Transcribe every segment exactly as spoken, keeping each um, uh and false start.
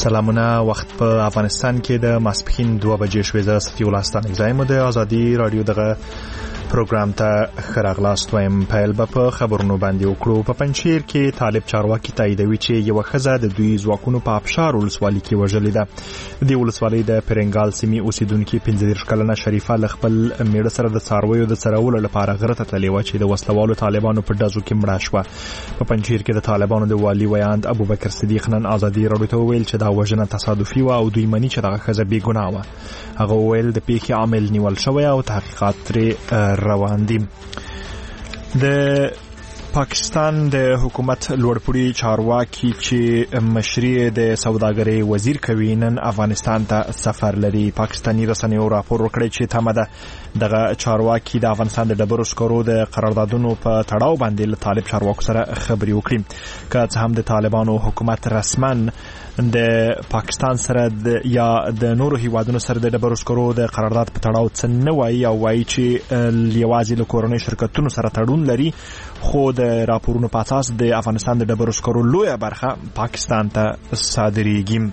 سلامونه. وخت په افغانستان کې د ماسپښین دوه بجې شوې. زه صفي الله ستانک زایم د ازادي رادیو دغه پروګرام ته ښه راغلاست وایم. پیل به په خبرونو باندې وکړو. په پنجشیر کې طالب چارواکي تاییدوي چې یوه ښځه د دوی ځواکونو په ابشار ولسوالۍ کې وژلې ده. د دې ولسوالۍ د پرنګال سیمې اوسیدونکي پنځه دېرش کلنه شریفه له خپل میړه سره د څارویو د څرولو لپاره غره ته تللې وه چې د وسلوالو طالبانو په ډزو کې مړه شوه. په پنجشیر کې د طالبانو د والي ویاند ابوبکر صدیق نن ازادي رادیو ته وویل چې دا وژنه تصادفي وه او دوی مني چې دغه ښځه بې ګناه وه. هغه وویل د پیښې عامل نیول شوی او تحقیقات ترې روان دي. د پاکستان د حکومت لوړپوړي چارواکي چې مشري د سوداګرۍ وزیر کوي نن افغانستان ته سفر لري. پاکستاني رسنیو راپور ورکړی چې تمه ده دغه چارواکي د افغانستان د ډبرو سکرو د قراردادونو په تړاو باندې له طالب چارواکو سره خبرې وکړي. که څه هم د طالبانو حکومت رسمن د پاکستان سره د یا د نورو هیوادونو سره د ډبرو سکرو د قرارداد په تړاو څه نه وایي او وایي چې یوازې له کورنۍ شرکتونو سره تړون لري، خو د راپورونو په اساس د افغانستان د ډبرو سکرو لویه برخه پاکستان ته صادریږي.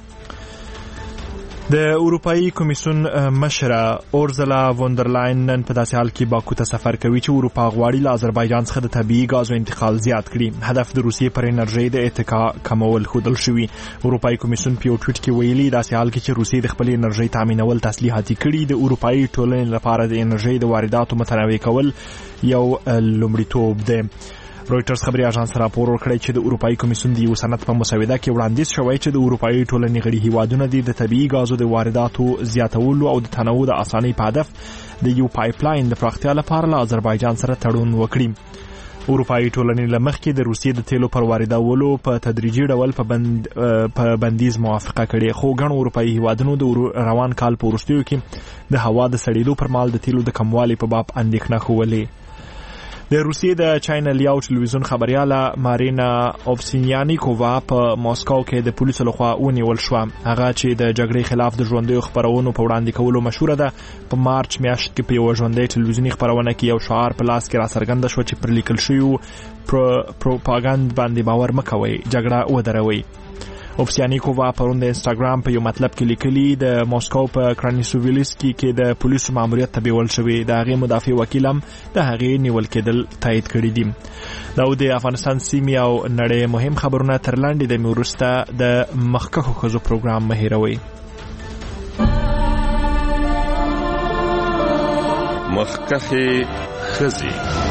د اروپאי کمیسیون مشره اورزلا وندرلاین نن په داسې حال کې باکو ته سفر کوي چې اروپا غواړي له آذربایجان څخه د طبیعي غازو انتقال زیات کړي. هدف د روسیې پر انرژي د اتکا کمول ښودل شوي. اروپאי کمیسیون په یو ټویټ کې ویلي داسې حال کې چې روسیې د خپل انرژي تامینول تسلیحاتي کړي، د اروپאי ټولنې لپاره د انرژي د وارداتو متنوع کول یو لومړیتوب دی. رویټرز خبري اژانس راپور ورکړی چې د اروپאי کمیسیون د یو سند په مسوده کې وړاندیز شوی چې د اروپאי ټولنې غړي هیوادونه د طبیعي غازو د وارداتو زیاتولو او د تنوع د اسانۍ په هدف د یو پایپ لاین د پراختیا لپاره له آذربایجان سره تړون وکړي. اروپאי ټولنې له مخکې د روسیې د تیلو پر واردولو په تدریجي ډول په بند په بندیز موافقه کړې، خو ګڼو اروپאי هیوادونو د روان کال په وروستیو کې د هوا د سړېدو پر مهال د تیلو د کموالي په باب اندېښنه ښودلې. د روسیې د چینل یو ټلویزیون خبرياله مارینا اوبسینیانیکووا په ماسکو کې د پولیسو لخوا ونیول شوه. هغه چې د جګړې خلاف د ژوندیو خبرونو په وړاندې کولو مشهوره ده، په مارچ میاشت کې په یو ژوندۍ ټلویزیوني خبرونه کې یو شعار په لاس کې راڅرګنده شو چې پر لیکل شوی پروپاګاندا باندې باور مکوئ، جګړه ودروئ. اوبسیانیکووا پرون د انستاګرام په یو مطلب کې لیکلي د ماسکو په کرانیسوویلسکي کې د پولیسو ماموریت ته بیول شوی. د هغې مدافع وکیل هم د هغې نیول کېدل تایید کړي دي. دا د افغانستان سیمې او نړۍ مهم خبرونه تر لاندې د وروسته د مخکښو ښځو پروګرام مه هېروئ. مخکښې ښځې.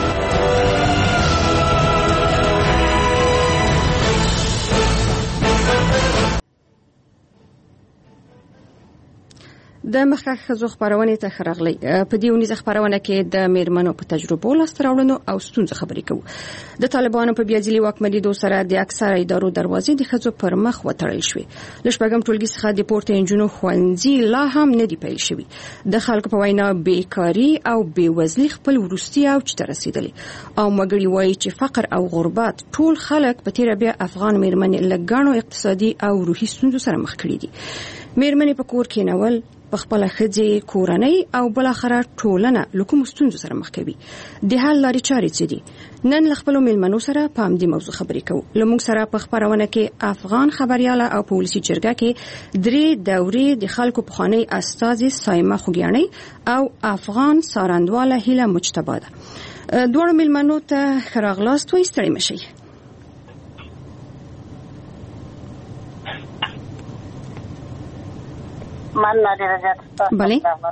د مخکښ ښځو خبرونه ته خراغلي. په دې ونیزه خبرونه کې د میرمنو په تجربو لاستراوړنو او ستونزو خبرې کوو. د طالبانو په بیاځلي واکمنېدو سره د اکثره ادارو دروازې د ښځو پر مخ وتړل شوې. له شپږم ټولګي څخه د پورته انجونو ښوونځي لا هم نه دی پیل شوی. د خلکو په وینا بیکاری او بیوزلي خپل وروستي او چې رسیدلي او مګړي وایي چې فقر او غربت ټول خلک په تیر بیا افغان میرمنې لګانو اقتصادي او روحي ستونزو سره مخ کړي دي. میرمنې په کور کې نول په خپل ښځې کورنۍ او بل اخره ټولنه لکه مستونزو سره مخ کوي. د حل لارې چارې څه دي؟ نن له خپلو میلمنو سره په همدې موضوع خبرې کوو. له موږ سره په خبرونه کې افغان خبرياله او پولیسي جرګه کې درې دورې د خلکو پخوانی استازي سایمه خوګیانۍ او افغان سارندواله هیله مجتبی ده. دوړو میلمنو ته خراغلاست وي، ستړي مشي. من ډیره زیاته بله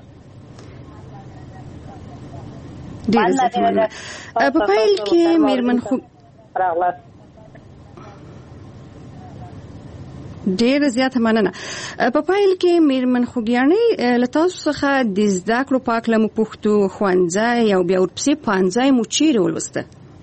ډیره زیاته په پایل کې میرمن خو راغلاست. ډیره زیاته مننه. په پایل کې میرمن خوګیانۍ له تاسو څخه د زده کړو په اړه مو پوښتو، ښوونځی او بیا ورپسې پوهنځی مو چیرې ولوسته؟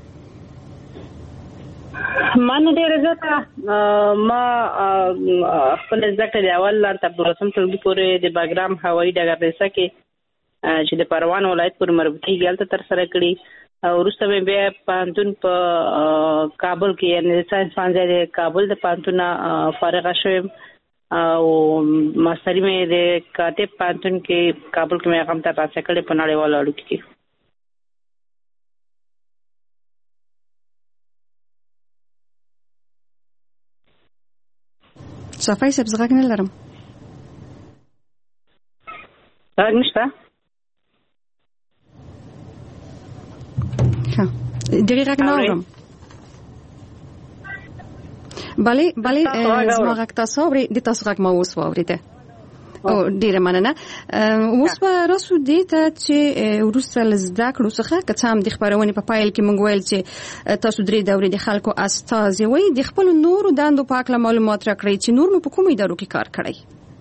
من ډیره زیاته ما خپل زده کړې د اول تر دولسم ټولګي پورې د باګرام هوایي ډګر کې چې د پروان ولایت پورې مربوطېږي هلته ترسره کړي. وروسته مې بیا پوهنتون په کابل کې یعنې د ساینس پوهنځی د کابل د پوهنتون فارغه شوم او ماستري مې د کاتب پوهنتون کې کابل کې مې هغه ترلاسه کړې په نړیوالو اړیکو کې. صفای سب زغاک نه لرم غږ نشته ها دغه غږ نه اورم بله بله زما غږ تاسو اورئ د تاسو غږ ما اوس واورېده او ډیره مننه اوس به راسو دې ته چې وروسته له زده کړو څخه که څه هم د خپرونې په پایل کې موږ ویل چې تاسو درې دورې د خلکو استازي وئ د خپلو نورو دندو په هکله معلومات راکړئ چې نور مو په کومو ادارو کې کار کړی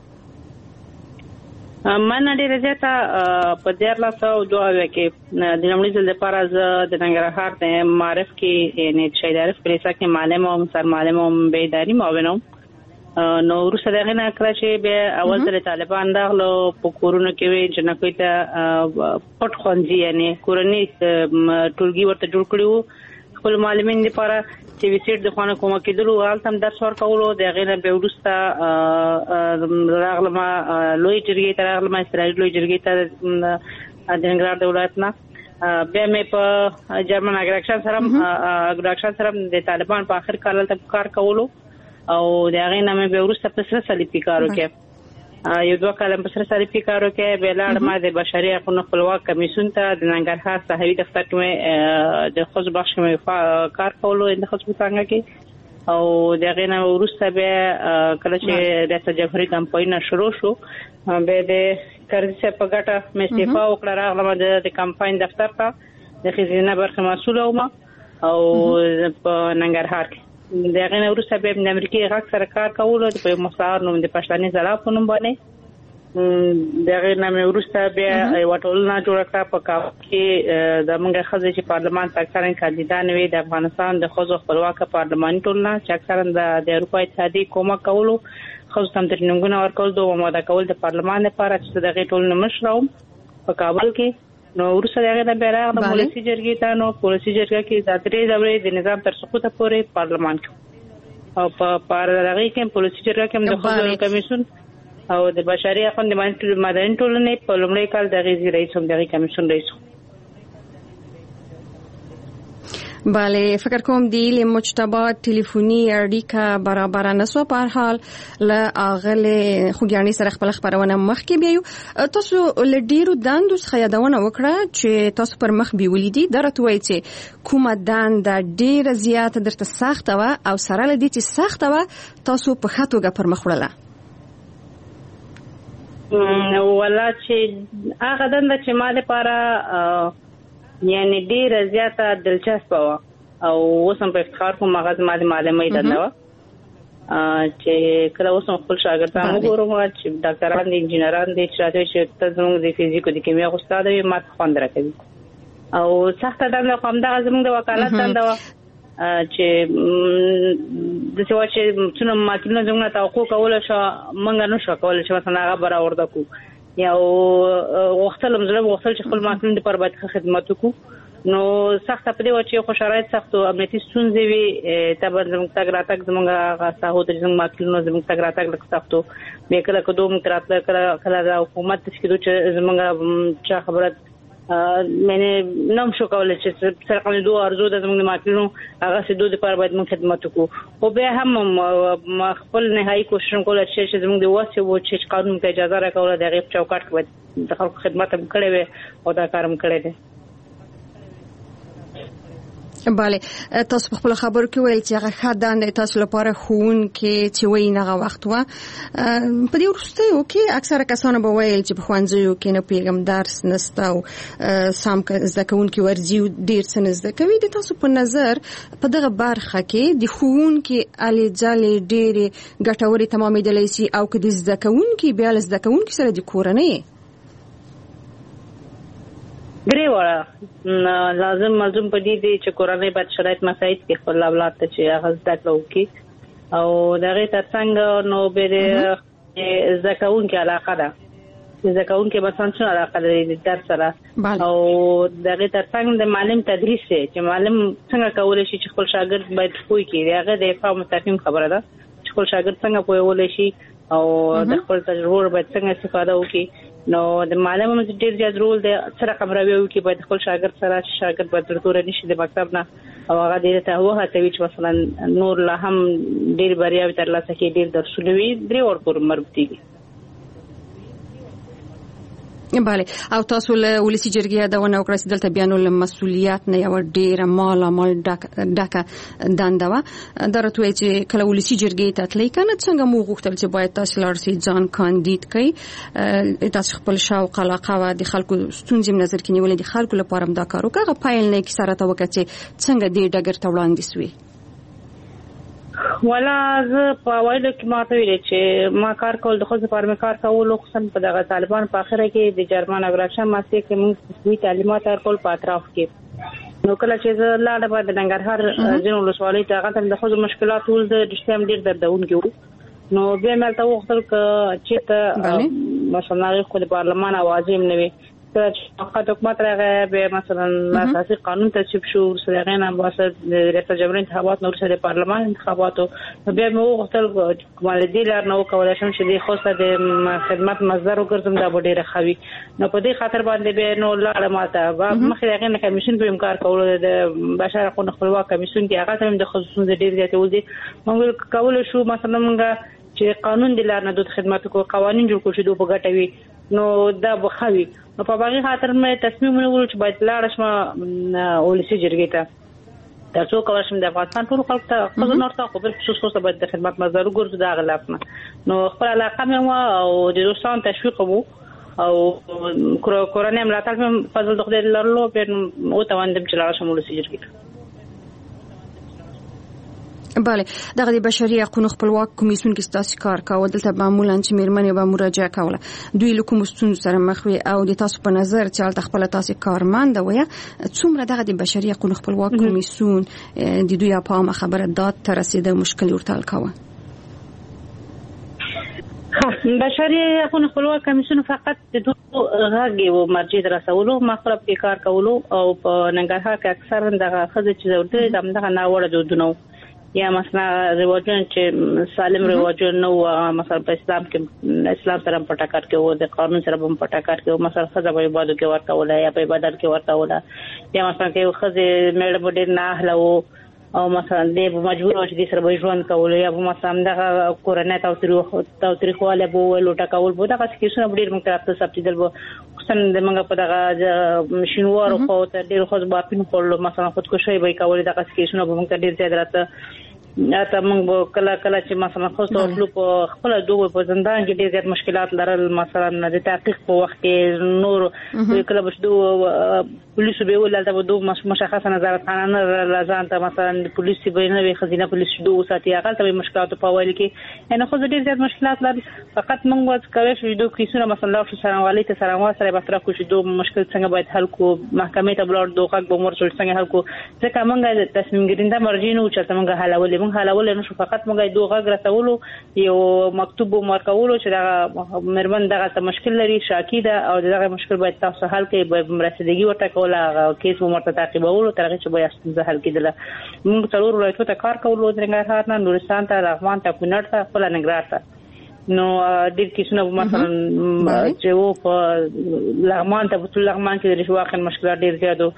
من ډیره زیاته په دیارلس سوه دوه اویا کې د لومړي ځل لپاره زه د ننګرهار د معارف کې یعنې شهید عارف کلیسا کې معلم وم سرمعلم وم بیا اداري معاون وم نو وروسته د هغې نه کله چې بیا اول ځل طالبان راغلو په کورونو کې وې جنکیو ته پټ ښوونځي یعنې کورني ټولګي ورته جوړ کړي وو خپل معلمین لپاره چې ویسیټ د خوانه کومه کېدلو هلته هم درس ورکولو د هغې نه بیا وروسته راغلم لوی جرګې ته راغلم اسرائیل لوی جرګې ته د ننګرهار د ولایت نه بیا مې په جرمن اګراکشن سره اګراکشن سره د طالبان په آخر کال هلته کار کولو او د هغې نه مې بیا وروسته په سره صلیبي کار وکړ یو دوه کاله په سره صلیبي کار وکړ بیا لاړم د بشري حقونو خپلواک کمیسیون ته د ننګرهار صحوي دفتر کې مې د ښځو بخش کې مې کار کولو د ښځو په څانګه کې او د هغې نه وروسته بیا کله چې ریاست جمهوري کمپاین شروع شو بیا د کرزي صاحب په ګټه مې استعفا وکړه راغلم د کمپاین دفتر ته د ښځینه برخې مسؤله وم او په ننګرهار کې د هغې نه وروسته بیا د امریکې غږ سره کار کولو په یو مستعار نوم د پښتني ځلا په نوم باندې د هغې نه مې وروسته بیا یوه ټولنه جوړه کړه په کابل کې د موږ ښځې چې پارلمان ته اکثرا کاندیدانې وې د افغانستان د ښځو خپلواکه پارلماني ټولنه چې اکثرا د اروپا اتحادیې کومک کولو ښځو ته هم ترینینګونه ورکول د آماده کول د پارلمان لپاره چې د هغې ټولنې مشره وم په کابل کې نو وروسته د هغې نه بیا راغلم ولسي جرګې ته نو په ولسي جرګه کې د درې دورې د نظام تر سقوطه پورې پارلمان کې او په هغې کې په ولسي جرګه کې هم د ښځو کمیسیون او د بشري حقونو د مدني ټولنې په لومړي کال د هغې رئیس هم د هغې کمیسیون رئیس وم بله فکر کوم دی له مجتبا ټلیفوني اړیکه برابر نه سو په هر حال له اغله خوګیانی سره خپل خبرونه مخ کې بیو تاسو له ډیرو دندو څخه یادونه وکړه چې تاسو پر مخ بیولې دي درته وایي چې کومه دند ډیره زیاته درته سخته و او سره له دې چې سخته و تاسو په خاطوګه پر مخ وړله ولا چې هغه دند چې ما لپاره یعنی ډیره زیاته دلچسپه وه او اوس هم په افتخار کوم هغه زما د معلمۍ دنده وه چې کله اوس هم خپل شاګردان وګورم چې ډاکټران دي انجینران دي چې راته چې ته زموږ د فزیک او د کیمیا استاد وي ما ته خوند راکوي او سخته دنده خو همدغه زموږ د وکالت دنده وه چې داسې وه چې څومره ماکلونه زموږ نه توقع کولی شوه موږ نه شو کولی چې مثلا هغه به راورده کړو یا غوښتل هم زړه غوښتل چې خپل محصلینو لپاره باید ښه خدمت وکړو نو سخته په دې وه چې خو شرایط سخت و امنیتي ستونزې وي ته به زموږ تګ راتګ زموږ هغه ساحو ته زموږ محصلینو زموږ تګ راتګ لږ سخت و بیا کله کدو موږ راتله کله کله د حکومت داسې کېدو چې زموږ چا خبره معنی نم شو کولی چې سره دو ارزو د زموږ د محصلینو هغه سې دو دپاره باید موږ خدمت وکړو خو بیا هم خپل نهایي کوشش هم کولی چې زموږ د وس و چې قانون ته اجازه راکوله د هغې په چوکاټ کې باید د خلکو خدمت هم کړی وی او دا کار هم کړی دی بله تاسو په خپل خبرو کې ویل چې هغه ښه دنده تاسو لپاره ښوونکي چې وایي هغه وخت وه په دې وروستیو کې اکثره کسانو به ویل چې په ښوونځیو کې نه پوهېږم درس نشته او سم زده کوونکي ورځي ډېر څه نه زده کوي د تاسو په نظر په دغه برخه کې د ښوونکي هلې ځلې ډېرې ګټورې تمامېدلی شي او که د زده کوونکي بیا له زده کوونکي سره د کورنۍ درې واړه لازم ملزوم په دې دی چې کورنۍ باید شرایط مساعد کړي خپل اولاد ته چې هغه زده کړه وکړي او د هغې تر څنګ نو بیا د زده کوونکي علاقه ده زده کوونکي مثلا څونه علاقه لري د درس سره او د هغې تر څنګ د معلم تدریس دی چې معلم څنګه کولی شي چې خپل شاګرد باید پوه کړي د هغه د افهام او تفهیم خبره ده چې خپل شاګرد څنګه پوهولی شي او د خپل تجربه باید څنګه استفاده وکړي. نو د معلم ډیر زیات رول دی چې رقم راوي وکړي، باید خپل شاګرد سره چې شاګرد باید ورته نشي د مکتب نه او هغه دې ته وه ته چې مثلا نور لا هم ډیر بریاوي ترلاسه کړي، ډیر درسونه وي درې ور پورې مربوطي دي. بله، او تاسو له ولسی جرګې د ونه وکړه چې دلته بیانو له مسولیت نه یو ډیر مال مال ډکه دنده و درته چې کله ولسی جرګې ته تللی کنه څنګه مو غوښتل چې باید تاسو لارسي ځان کاندید کړئ، تاسو خپل شوق علاقه و د خلکو ستونزې نظر کې نیولې د خلکو لپاره هم دا کار وکړه. پایل نه کې سره ته وکړه چې څنګه دې ډګر ته وړاندې سوی. ولا زه په وایلو کې ماته ویل چې ما کار کول د خو لپاره کار کول، خصوصا په دغه طالبان په اخره کې د جرمن اګراشن ماسته کې موږ د تعلیمات ورکول په اطراف کې. نو کله چې زه لاړم په ننګرهار جنو ولسوالۍ ته هغه د خو مشکلات ول د رښتیا ډیر دردونکي وو. نو بیا مې ته وختل چې ته مثلا خو د پارلمان आवाज هم نه وي چې حکومت راغی به مثلا اساسي قانون تصویب شو، سره غنه واسه د ریاست جمهوریت انتخابات نور سره پارلمان انتخاباتو بیا مو وختل کومه دي لار نو کولای شم چې د خوسته د خدمت مصدر وګرځم دا ډیره خوي. نو په دې خاطر باندې به نو لاړه ماته مخې غنه کمیشن په امکار کول د بشر حقوقو خپلواک کمیشن کې هغه هم د خصوصي د ډیر زیات ول دي موږ کول شو مثلا موږ چې قانون د لار نه د خدماتو کو قوانين جوړ کړو چې دوی په ګټوي نو دا بخوي. نو په باغی خاطر مې تصمیم ونیول چې باید لاړ شم ولسی جرګې ته تاسو کوم شم د افغانستان ټول خلک ته خپل نورته خو په خصوص خو باید د خدمات مزار وګورځو دا غلاف نه. نو خپل علاقه مې او د دوستان تشویق وو او کورانه ملاتړ مې فضل د خدای لرلو په او تواندم چې لاړ شم ولسی جرګې ته. بله، دغه د بشري حقوقو خپلواک کمیسیون کې تاسو کار کاوه، دلته معمولا چې میرمنې به مراجعه کوله دوی له کوم ستونزو سره مخ وي او د تاسو په نظر چې حالت خپل تاسو کارمند وي څومره دغه د بشري حقوقو خپلواک کمیسیون د دوی په اړه خبره داد تر رسیدو مشکل ورته کاوه. بشري حقوقو خپلواک کمیسیون فقط د دوه غږی او مرجع رسولو مخرب کې کار کولو او په ننګرهار کې اکثر دغه خزه چې ورته دغه ناوړه دودونه یا مثلا رواجونه چې سالم رواجونه نو مثلا په اسلام کې اسلام سره په ټاکر کې وو، د قانون سره په ټاکر کې وو، مثلا خزه په عبادت کې ورته ولا یا په عبادت کې ورته ولا یا مثلا کې خزه مېړه بډیر نه اهلو او مثلا دې مجبور او چې سره به ژوند کول یا مثلا دغه کورنۍ تاوتریخ تاوتریخواله بو لوټه کول بو دغه کیسونه ډیر موږ تاسو سپټیدل بو خصن د موږ په دغه شینوار خو ته ډیر خو باپین کول مثلا خودکشي به کول دغه کیسونه به موږ ډیر زیات راته اته موږ کله کله چې مثلا خو ټول په خپل دوه په زندان کې ډېر مشکلات لرل، مثلا د تحقیق په وخت کې نور کله به دوه پولیس به ولته به دوه مشخصه نظارت خانه لازم ته مثلا پولیس به نه وي خزینه پولیس دوه ساتي هغه ته مشکلات په وایي کې نه خو ډېر زیات مشکلات لري. فقط موږ واځ کوي چې دوه کیسونه مثلا د سرانوالي ته سرانوا سره به تر کو چې دوه مشکل څنګه باید حل کو، محکمې ته بلور دوه حق به مور څنګه حل کو، ځکه موږ تصمیم ګرینده مرجع نه چې موږ حلول موږ حلول نه شو، فقط موږ دوه غږ رسولو یو مکتوب ورکولو چې دا مرمن دغه مشکل لري شاکی ده او دغه مشکل باید تاسو حل کړئ، به مرستګي ورته کوله کیس مو مرته تعقیبولو ترغه چې به ستاسو حل کېدله. موږ څلور ولایتونو ته کار کولو، درنګار نه نورستان ته، لغمان ته، کونړ ته، خپل ننګرهار ته. نو ډېر کیسونه مثلا چې وو په لغمان ته په لغمان کې د رشوت مشکلات ډېر زیات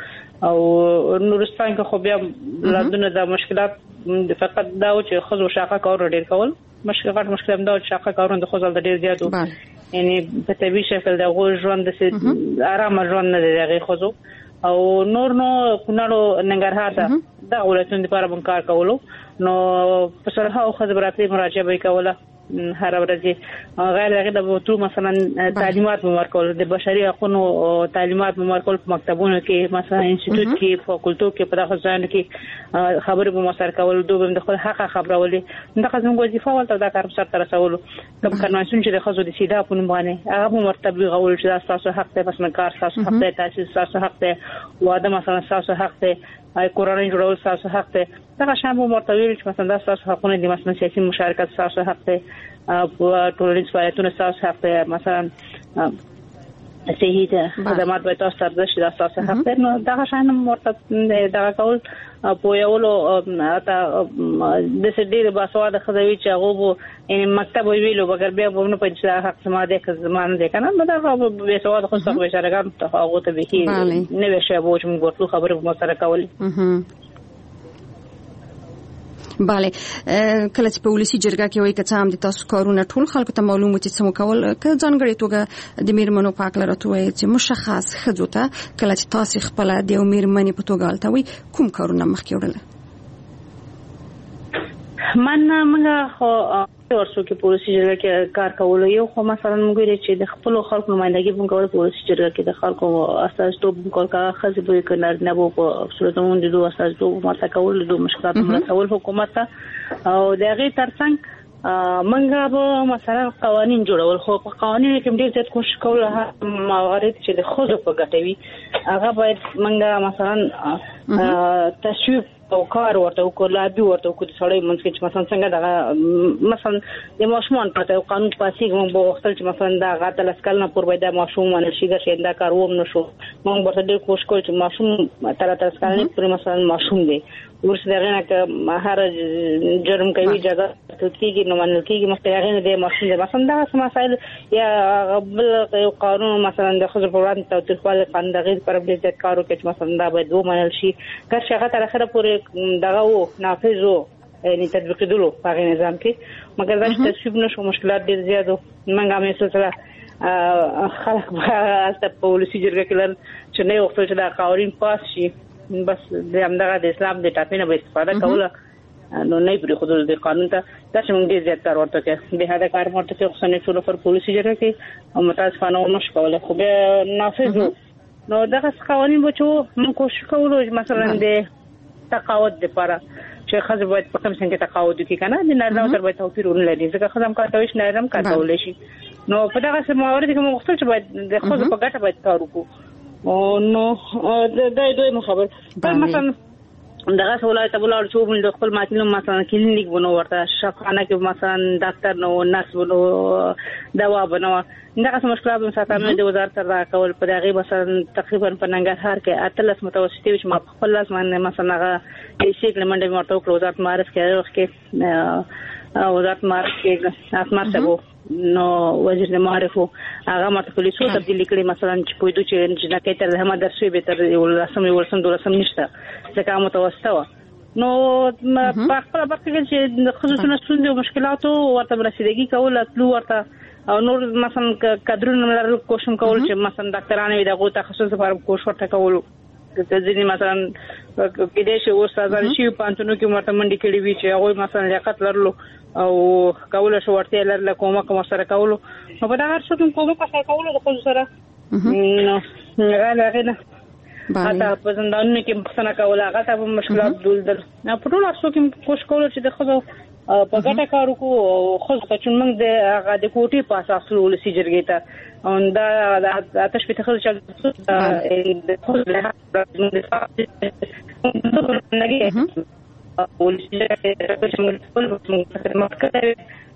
او نورستان کې خو بیا لادونه د مشکلات فقط دا و چې خزو شاقه کار ډېر کول مشکلات مشکل دا چې شاقه کارونه د خزل ډېر زیات یعنی په طبي شکل د غو ژوند د آرام ژوند نه دی خزو او نور نو کونړ ننګرهار ته دا ولایتونو لپاره بم کار کولو. نو په سره او خبراتي مراجعه به کوله هر ورځ غیر هغه د وټو مثلا تعلیمات ورکول، د بشري حقوقو تعلیمات ورکول په مکتبونو کې مثلا انسټیټیوټ کې فاکولټو کې په دغه ځای کې خبرې به مسر کول، دوی د خپل حق خبرولې دغه زموږ وظیفه ولته دا کار سره تر رسولو. کوم کنوانسیون چې د خزو د سیدا په نوم باندې هغه مرتبه غول چې تاسو حق ته پس کار تاسو حق ته تاسو تاسو حق ته واده مثلا تاسو حق ته ay کورانه جوړول تاسو حق ته دا شامل مرتبه چې مثلا تاسو حقونه دي مثلا سیاسي مشارکت تاسو حق ته په ټولنیز فعالیتونو تاسو حق ته مثلا صحیح ده خدمات به تاسو سره شي د تاسو حق نو دا شان مرته دا کول په یو لو اته د سړي د باسواده خدوی چې هغه ان مکتب ویلو بغیر بیا په په چې حق سما ده که زمان ده کنه نو دا به سواده خو څه به شرګان ته هغه ته به هی نه به شی بوج موږ ورته خبره مو سره کول bale کله چې په ولسی جرګه کې وایي که هم د تاسو کارونه ټول خلکو ته معلومه چې څه کول که ځانګړي توګه د میرمنو په اړه راته وایي چې مشخص خځو ته کله چې تاسو خپل د میرمنې په توګه التوي کوم کارونه مخکې وړل من موږ خو ورسو کې پولیسي جرګه کې کار کول یو خو مثلا موږ لري چې د خپل خلکو نمائندګي موږ کول پولیسي جرګه کې د خلکو اساس ټوب کول کا خځې به کنار نه وو په صورتونو د دوه اساس ټوب ماته کول د مشکلات مرسول حکومت او دغه ترڅنګ موږ به مثلا قوانين جوړول خو په قوانینو کې ډېر ځات کوشش کول موارد چې د خځو په ګټوي هغه باید موږ مثلا تشویق او کار ورته وکړو لابي ورته وکړو د سړی منځ کې چې مثلا څنګه دا مثلا د ماشومان په قانون پاسي موږ به وختل چې مثلا دا غاټه لسکل نه پور باید ماشوم باندې شي چې دا کار ووم نشو موږ ورته ډېر کوشش کوو چې ماشوم تر تر سکل نه پر مثلا ماشوم دی ورس دغه نه که هر جرم کوي جګه کېږي نو منل کېږي مستغنه د ماشوم د مثلا دا مسائل یا بل قانون مثلا د خزر پروان ته د خپل قانون دغه پر بل کارو کې مثلا دا باید و منل شي که څنګه تر اخره پورې دغه و نافذ وو یعنی تطبیق کېدلو په نظام کې مګر دا چې تشویق نشو مشکلات ډېر زیاتو منګه مې سره خلک په پولیسي جرګه کې لر چې نه وخت چې دا قوانين پاس شي بس د همدغه د اسلام د ټاپینه به استفاده کوله نو نه پرې خو د قانون ته دا څنګه ډېر زیات کار ورته کې به هدا کار ورته کې خصنه ټول پر پولیسي جرګه کې او متاسفانه نو شکوله خو به نافذ نو دغه قوانين بچو موږ کوشش کوو مثلا د تقاعد لپاره چې خځه باید په کوم څنګه تقاعد وکړي کنه د نارینه تر باید توپیر ولري ځکه خځه هم کارتوي نه رم کارتول شي نو په دغه سماوري کې موږ خپل چې باید د خځه په ګټه باید کار وکړو او نو دا دوی خبر مثلا دغه ولایت بلار چې موږ د خپل ماتینو مثلا کلینیک بنو ورته شفاخانه کې مثلا ډاکټر نو نرس بنو دوا بنو دغه مشکلات په ساتنه د وزارت سره کول په دغه مثلا تقریبا په ننګرهار کې اتلس متوسطي چې ما خپل لاس باندې مثلا هغه هیڅ لمنډه مرته وکړو وزارت معرف کې وخت کې وزارت معرف کې اسماء سبو نو وزیر د معرفو هغه مرته پولیسو تبدیل کړي مثلا چې پویدو چې چې نه کېتر هم درسوي به تر ولسم ولسم دولسم نشته ځکه متوسطه نو په خپل برخه کې چې خصوصا ستونزې او مشکلاتو ورته رسیدګي کول اتلو ورته او نور مثلا کادرونو لپاره کوشش کول چې مثلا ډاکټرانو دغه تخصص لپاره کوشش ورته کول د ځینې مثلا کې د شی استادان شي پانتونو کې مرته منډي کړي وی چې هغه مثلا لیاقت لرلو او کول شو ورته لرل کومه کوم سره کول نو په دا هر څه کومه کومه کول د خو سره نو غاله غنه اته په زندانونو کې مخنه کول هغه ته مشکلات دول نه په ټول اصل کې کوشش کول چې د خو په ګټه کار وکړو خو چې موږ د هغه د کوټي په اساس ولسی جرګې ته او دا آتش په تخصص چې د خو له نګي ولسی جرګې چې موږ خپل مخکې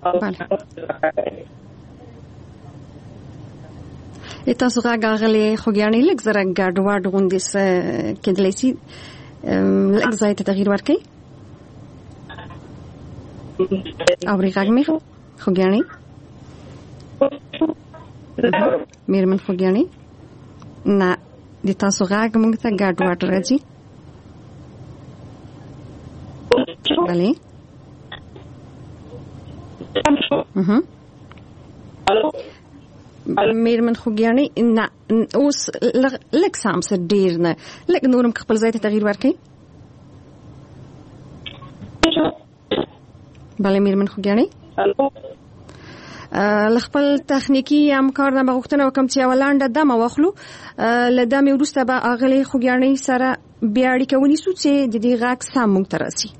او تاسو غاغلي خوګیانې لږ زره ګډوډ غوندې س کېدلی سي لږ ځای ته تغییر ورکړي اوري غږ مې خوګیانې میرمن خوګیانې نه د تاسو غږ موږ ته ګډوډ راځي بله اها میرمن خوګیانې نه اوس لږ سام سره ډیر نه لږ نورم خپل ځای ته تغییر ورکړي بله میرمن خوګیانې لخپل تخنیکی همکار نه بغوښتنه وکم چې ولانډه دمه واخلو لدمه ورسته به اغلی خوګیانې سره بیا اړیکه ونیسو چې د دې غاک سم مونږ ترسي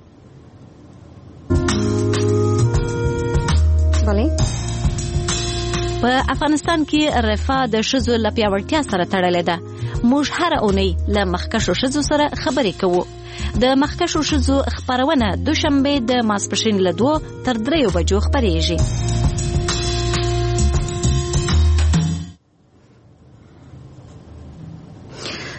بله په افغانستان کې رفاه د شذو لپیاوړتیا سره تړلې ده موږ هر اونۍ له مخکشو شذو سره خبرې کوو د مخکشو شذو خبرونه دوشنبه د ماسپښین له دوه تر دریو بجو خبرېږي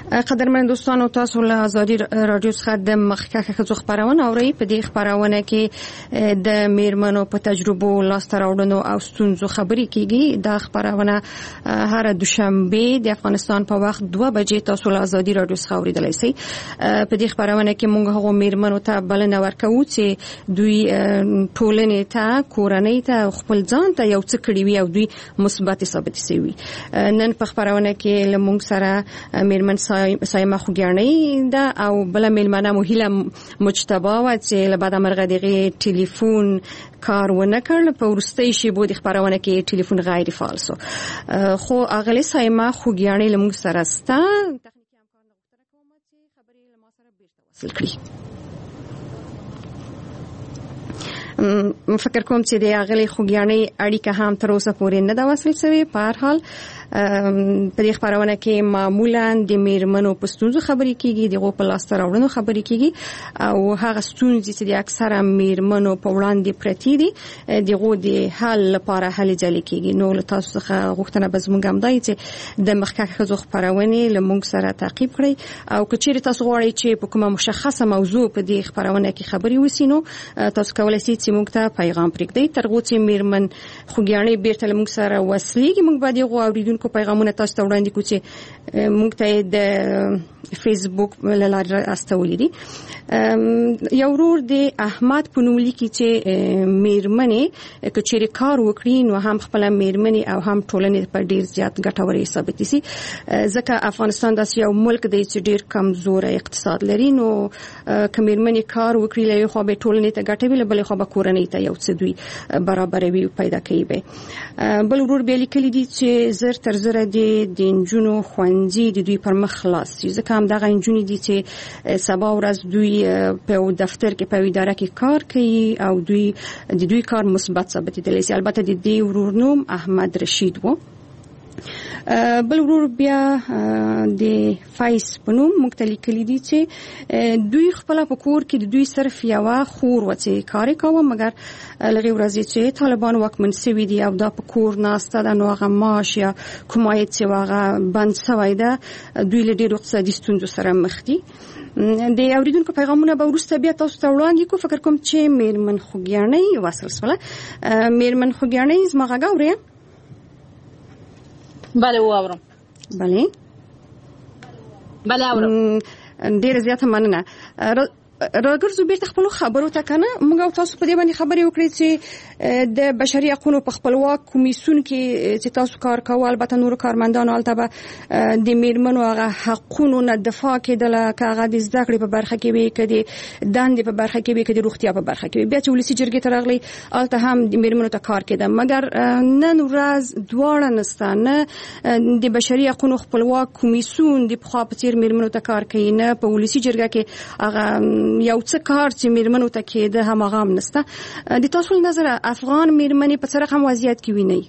قدرمن دوستانو تاسو له ازادي رادیو څخه د مخکښه ښځو خبرونه اورئ. په دې خبرونه کې د میرمنو په تجربو لاسته راوړنو او ستونزو خبرې کیږي. دا خبرونه هر دوشنبه د افغانستان په وخت دوه بجې تاسو له ازادي رادیو څخه اوریدلای شئ. په دې خبرونه کې موږ هغو میرمنو ته بلنه ورکوو چې دوی ټولنې ته، کورنۍ ته، خپل ځان ته یو څه کړي وي او دوی مثبت ثابت شوي وي. نن په خبرونه کې له موږ سره میرمن سایمه خوګیاڼۍ ده او بل میلمنه مو هیله مجتبی و چې له بعد مرغه دغه ټلیفون کار ونه کړ. په ورستۍ شیبو د خبرونه کې ټلیفون غیر فعال سو. خو اغلی سایمه خوګیاڼۍ له موږ سره ستا تخنیکی امکان غوښتنه کوم چې خبرې له ما سره بیرته وصل کړي. فکر کوم چې د اغلی خوګیاڼۍ اړیکه هم تر اوسه پورې نه ده وصل شوې. په هر حال په دې خبرونه کې معمولا د میرمنو په ستونزو خبرې کیږي، دغه په لاسته راوړنو خبرې کیږي او هغه ستونزې چې د اکثره میرمنو په وړاندې پرتې دي دغه د حل لپاره هلې ځلې کیږي. نو له تاسو څخه غوښتنه به زموږ هم دی چې د مخکښه ښځو خبرونه له موږ سره تعقیب کړئ او که چیرې تاسو غواړئ چې په کومه مشخصه موضوع په دې خبرونه کې خبرې وسی نو تاسو کولای شئ چې موږ ته پیغام پرېږدئ. تر څو چې میرمن خوګیاڼۍ بیرته له موږ سره وصلېږي موږ به دغه اوریدونکو پیغامونه تاسو ته وړاندې کوو چې موږ ته د فیسبوک له لارې استولې دي. یو ورور د احمد په نوم لیکي چې میرمنې که چیرې کار وکړي نو هم خپل میرمنې او هم ټولنې په ډیر زیات ګټورې ثابت شي، ځکه افغانستان داسې یو ملک دی چې ډیر کمزوره اقتصاد لري. نو که میرمنې کار وکړي له یو خوا به ټولنې ته ګټه وي، له بلې خوا به کورنۍ ته یو څه دوی برابروي پیدا کوي. به بل ورور بیا لیکلي دي چې زر تر زره د نجونو ښوونځي د دوی پر مخ خلاص دي، ځکه هم دغه نجونې دي چې سبا ورځ دوی په دفتر کې په اداره کې کار کوي او دوی د دوی کار مثبت ثابتېدلی شي. البته د دې ورور نوم احمد رشید و. بل ورور بیا د فایس په نوم موږ ته لیکلي دي چې دوی خپل په کور کې د دوی صرف یوه خور و چې کار کوي، مګر لږې ورځې چې طالبان واکمن شوي دي او دا په کور ناسته ده نو هغه معاش یا کوم عاید چې هغه بند شوی ده دوی له ډېرو اقتصادي ستونزو سره مخ دي. د اوریدونکو پیغامونه به وروسته بیا تاسو ته وړاندې کوو. فکر کوم چې میرمن خوګیاڼۍ وصل شوله. میرمن خوګیاڼۍ زما غږ اورئ؟ بله واورم. بله بله اورم. ډېره زیاته مننه. راګرځو بیرته خپل خبرو ته کنه. موږ او تاسو په دې باندې خبرې وکړې چې د بشري حقوقو په خپلواک کمیسیون کې چې تاسو کار کوئ، البته نور کارمندانو هلته به د میرمنو هغه حقونو نه دفاع کېدله، که هغه د زده کړې په برخه کې وي، که د دندې په برخه کې وي، که د روغتیا په برخه کې وي. بیا چې ولسي جرګې ته راغلی هلته هم د میرمنو ته کار کېده، مګر نن ورځ دواړه نسته، نه د بشري حقوقو خپلواک کمیسیون د پخوا په څېر میرمنو ته کار کوي، نه په ولسي جرګه کې هغه یو څه کار چې میرمنو ته کېده هم هغه هم نسته. د تاسو له نظره افغان میرمنې په څه رقم وضعیت کې وینئ؟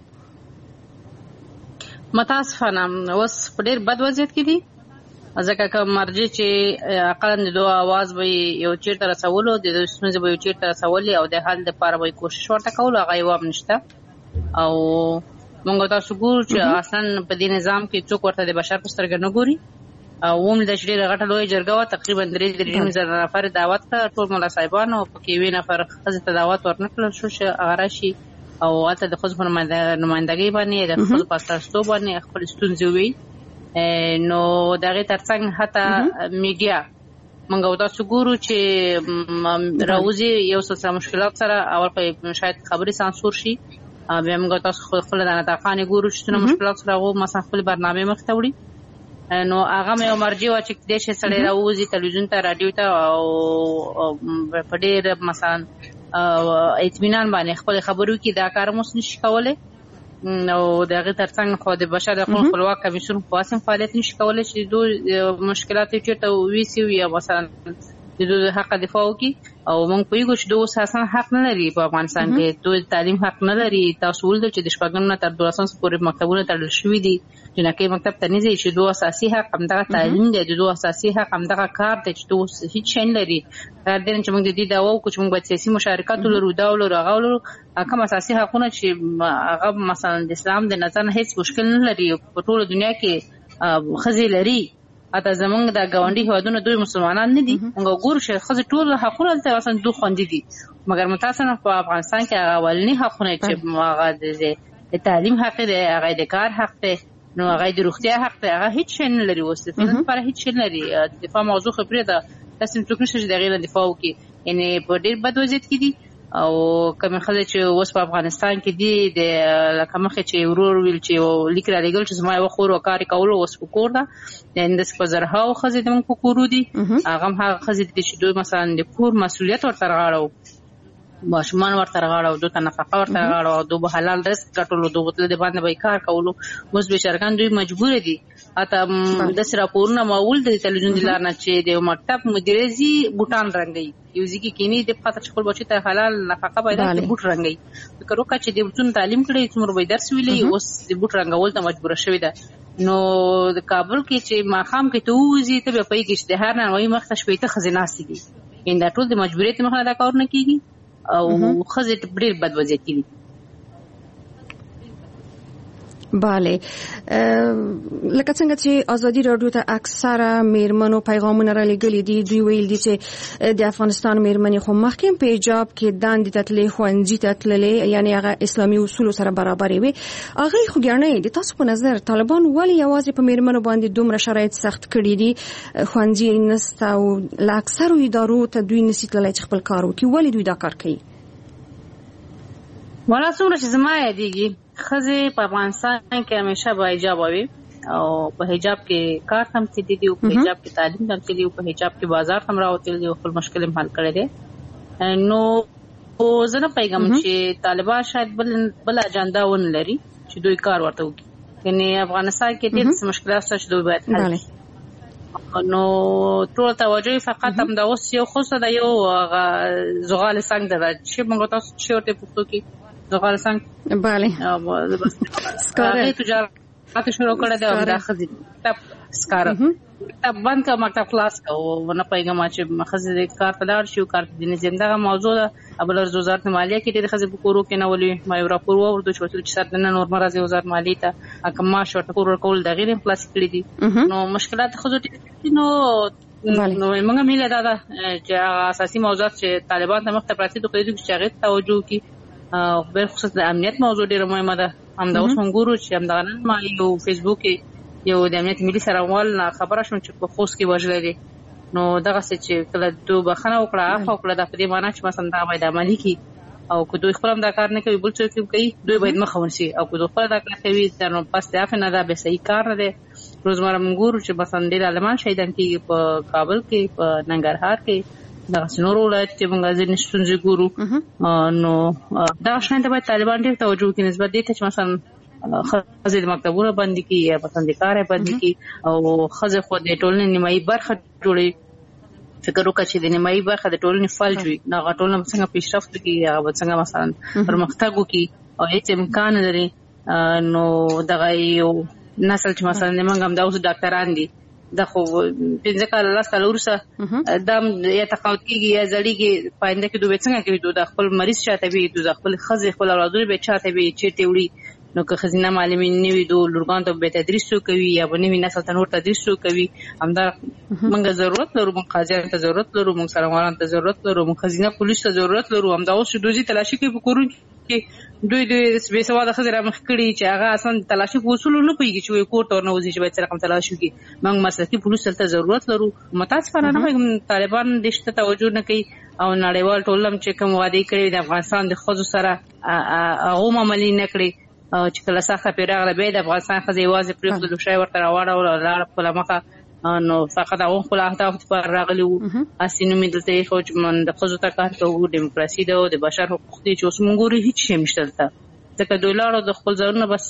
متاسفانه اوس په ډېر بد وضعیت کې دي، ځکه که مرجع چې اقلا د دوه اواز به یو چیرته رسولو، د دوی ستونزې به یو چیرته رسولې او د حل دپاره به یې کوشش ورته کولو، هغه یو هم نشته. او موږ تاسو ګورو چې اصلا په دې نظام کې څوک ورته د بشر په سترګه نه ګوري. او هم د ډېره غټه لویه جرګه وه، تقریبا درې درې زره نفر دعوت کړه، ټول ملا صاحبان او پکې یوې نفر ښځې ته دعوت ورنه کړل شو چې هغه راشي او هلته د ښځو په نمایندګۍ باندې د ښځو په استازیتوب باندې خپل ستونزې ووایي. نو د هغې تر څنګ حتی میډیا موږ او تاسو ګورو چې راوځي یو څه مشکلات سره، اول خو شاید خبرې سانسور شي، بیا موږ تاسو خپله د نطاقانې ګورو چې څونه مشکلات سره هغو مثلا خپلې برنامې مخ ته وړي. نو هغه مې یو مرجع وه چې کېدای شي سړی راوځي تلویزیون ته، راډیو ته او په ډېر مثلا اطمینان باندې خپلې خبرې وکړي. دا کار هم اوس نشي کولی. نو د هغې تر څنګ خو د بشر د حقوقو خپلواک کمیسیون خو هسې هم فعالیت نشي کولی چې دوی مشکلات یې چېرته وویسي یا مثلا د دوی د حق دفاع وکړي. او موږ پوهېږو چې دوی اوس اصلا حق نه لري په افغانستان کې، دوی تعلیم حق نه لري. تاسو ولیدل چې د شپږم نه تر دولسم پورې مکتبونه تړل شوي دي، جنکۍ مکتب ته نه ځي، چې دوی اساسي حق همدغه تعلیم دی، د دوی اساسي حق همدغه کار دی چې دوی هېڅ شی نه لري. غیر دې نه چې موږ د دې دعوا وکړو چې موږ باید سیاسي مشارکت ولرو، دا ولرو هغه ولرو. کوم اساسي حقونه چې هغه مثلا د اسلام د نظر نه هېڅ مشکل نه لري، په ټوله دنیا کې ښځې لري. اته زمونږ د ګاونډي هیوادونو دوی مسلمانان نه دي موږ ګورو چې خزه ټول حقونه ته اصلا دوه خوندې دي مګر متاسفانه په افغانستان کې هغه اولنی حقونه چې هغه د تعلیم حق دی هغه د کار حق دی نو هغه د روغتیا حق دی هغه هیڅ شی نه لري اوس د لپاره هیڅ شی نه لري دفاع موضوع خبره ده تاسو څوک نشئ د غیر دفاع وکي یعنی په ډیر بد وضعیت کې دي او کوم خلک چې اوس په افغانستان کې دي د لکه مخه چې ورور ویل چې لیک را لګل چې زما یو خور وکاري کول اوس په کور ده د اندس په زرها او خزې د موږ په کورو دي هغه هغه خزې دي چې دوی مثلا د کور مسؤلیت ورته راغړو ماشومان ورته راغړو دوی ته نفقه ورته راغړو دوی به حلال رزق ګټلو دوی ته د باندې به کار کولو اوس بشرګان دوی مجبور دي اته د سره پورنه معول د تلویزیون د لار نه چې د مکتب مدیرزي بوتان رنگي یو ځکه کینی د پاتې خپل بچی ته حلال نفقه پیدا کړي بوت رنگي فکر وکړه چې د بوتون تعلیم کړي څومره به درس ویلي اوس د بوت رنگول ته مجبور شوی ده نو د کابل کې چې ماخام کې ته وځي ته په پای کې اشتهار نه وایي مخ شپې ته خزیناسي دي ان دا ټول د مجبوریت مخه دا کار نه کیږي او خزه ډېر بد وضعیت کې bale لکه څنګه چې ازادي رادیو ته اکثره میرمنو پیغامونه را لګلي دي دوی ویل دي چې د افغانستان میرمنې خو مخکې په حجاب کې داندې تتلې خوندې تتلې یعنی هغه اسلامي اصول سره برابر وي هغه خو ګڼي د تاسو په نظر طالبان ولې یوازې په میرمنو باندې دومره شرایط سخت کړي دي خوندې نسته او له اکثرو ادارو ته دوی نشي تللی چې خپل کار وکړي ولې دوی دا کار کوي ولا څومره چې زما یادېږي خزه په افغانستان کې همیشه با حجاب وي او په حجاب کې کار هم تدي دي او په حجاب کې تعلیم هم تدي او په حجاب کې بازار هم راوتل دي او خپل مشکل هم حل کړي دي نو او زه نه پیغام چې طالبان شاید بل بل اجنډا ون لري چې دوی کار ورته وکړي یعنی افغانستان کې ډېر مشکلات شته چې دوی باید حل کړي نو ټول توجه فقط هم دا اوس یو خو څه دا یو زغال څنګه دا چې موږ تاسو چې ورته پوښتنه کوي زغال څنګه bale سکاره تجارت شروع کړه دا د خزي تب سکاره تب باندې کا مکتب کلاس کو ونه پیغام چې مخزي د کار تلار شو کار د زندګه موضوع ده ابل وزارت مالیه کې د خزي بکورو کې نه ولي ما یو راپور ورته شو چې سات نه نور مرزي وزارت مالیه ته حکم ما شو ټکور کول د غیر پلاس کړی دي نو مشکلات خو نو نو موږ میله دا چې اساسي موضوعات چې طالبان د مخ ته پراته د قیدو چې هغه توجه کی او بل خصوص د امنیت موضوع ډیره مهمه ده هم دا اوس موږ چې هم دا نن ما یو فیسبوک یو د امنیت ملي سره ول خبره شوم چې په خوست کې وژل دي نو دغه څه چې کله دوه بخنه وکړه خو کله د دې معنی چې مثلا دا باید عملي کی او که دوی خپل هم دا کار نه کوي بل څه کوي دوی باید مخ ونشي او که دوی خپل دا کار کوي نو پس دا نه دا به صحیح کار نه دی روزمره موږ چې مثلا د علمان شهیدان کې په کابل کې په ننګرهار کې دا څنور ولایت کې موږ ځینې ستونزې ګورو نو دا شاید باید طالبان ډېر توجه وکړي نسبت دې ته چې مثلا خزې د مکتبونو باندې کې یا مثلا د کار باندې کې او خزې خو د ټولنې نیمایي برخه جوړي فکر وکړه چې د نیمایي برخه د ټولنې فلج وي نو هغه ټولنه څنګه پیشرفت کوي هغه څنګه مثلا پرمختګ وکړي او هیڅ امکان لري نو دغه یو نسل چې مثلا موږ هم دا اوس ډاکټران دي دا خو پنځه کال لاس کال ورسره دم یا تقاعد کیږي یا زړیږي پاینده کې دوی څنګه کوي دوی خپل مریض چاته وي دوی خپل خزې خپل اولادونه به چاته وي چیرته وړي نو که خزینه معلمین نیوي دوی لورګان ته به تدریس کوي یا به نیوي نسل ته نور تدریس کوي همدا موږ ضرورت لرو موږ قاضیان ته ضرورت لرو موږ سرمایان ته ضرورت لرو موږ خزینه پولیس ته ضرورت لرو همدا اوس دوی تلاشي کوي په کورون کې دوی دوی به سواده خزر مخ کړي چې هغه اصلا تلاشي اصول نه پیږي چې کور ته نه وځي چې به رقم تلاشي کوي موږ مسلکي پولیس ته ضرورت لرو متاسفانه نه طالبان دشته توجه نه کوي او نړیوال ټولم چې کوم وعده کړی د افغانستان د خزو سره هغه عملي نه کړی چې کله سخته پیراغله به د افغانستان خزې واځي پرېږدل شوی ورته راوړل او لار په لمخه نو فقط هغه خپل اهداف پر راغلي وو اسینو مې دلته خو چې من د خزو ته کار کوو دیموکراسي ده او د بشر حقوق دي چې اوس موږ ګورو هیڅ شی نشته دلته ځکه دوی لاړو د خپل ځایونه بس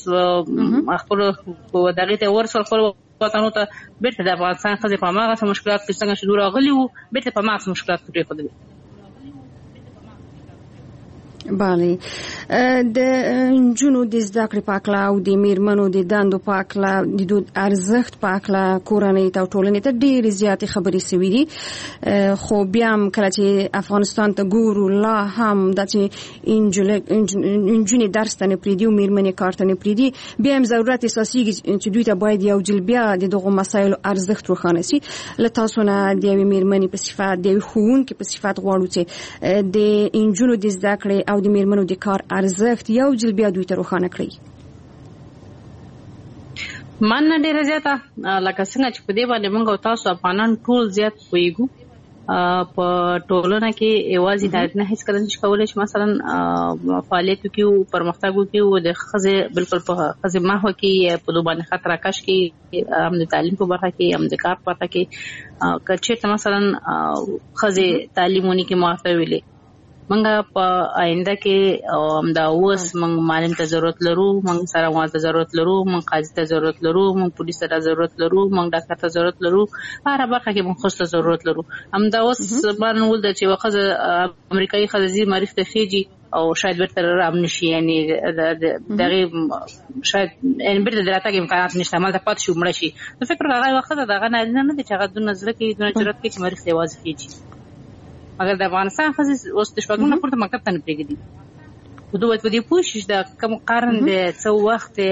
خپل دغه ته ورسول خپل وطن ته بیرته د افغانستان خزې په ماغه مشکلات کې څنګه چې دوی راغلي وو بیرته په ماغه مشکلات کې خدای bale د جنو د زده کړې پاکلا او د میرمنو د دندو پاکلا د دود ارزښت پاکلا کورنۍ ته ټولنې ته ډېر زیات خبرې سوي دي خو بیا هم کله چې افغانستان ته ګورو لا هم د چې انجونې درس ته نه پریدي او میرمنې کار ته نه پریدي بیا هم ضرورت اساسي چې دوی ته باید یو ځل بیا د دغو مسایلو ارزښت روښانه سي. له تاسو نه د یوې میرمنې په صفت د یوې ښوونکې په صفت غواړو چې د انجونو د زده کړې او د میرمنو د کار ارزښت یو ځل بیا دوی ته روښانه کړئ. من ډیره زیاته لکه څنګه چې په دې باندې موږ او تاسو افغانان ټول زیات پوهیږو په ټولنه کې یوازې د نه هیڅ کله نشي کولای چې مثلا فعالیت وکړو پرمختګ وکړو د ښځې بالکل په ښځې محو کې په دوه باندې خطر راکش کې هم د تعلیم په برخه کې هم د کار په برخه کې کچې مثلا ښځې تعلیمونی کې ماته ویلې منګه په آینده کې هم دا اوس موږ معلم ته ضرورت لرو موږ سره واه ته ضرورت لرو موږ قاضي ته ضرورت لرو موږ پولیس ته ضرورت لرو موږ ډاکټر ته ضرورت لرو هر برخه کې موږ خو ته ضرورت لرو. هم دا اوس باندې ول د چې وخت امریکایي خزي معرفت ته خيجي او شاید ورته رام نشي یعنی دغه شاید ان بیرته دراتګ امکانات نشته مال ته پات شو مړ شي نو فکر راغی وخت دغه نه نه چې هغه د نظر کې د ضرورت کې چې معرفت یوازې خيجي اگر د افغانستان خزي اوس د شپږم پورته مکتب ته نه پریږدي دوی په دې پوښښ د کوم قرن د څو وخت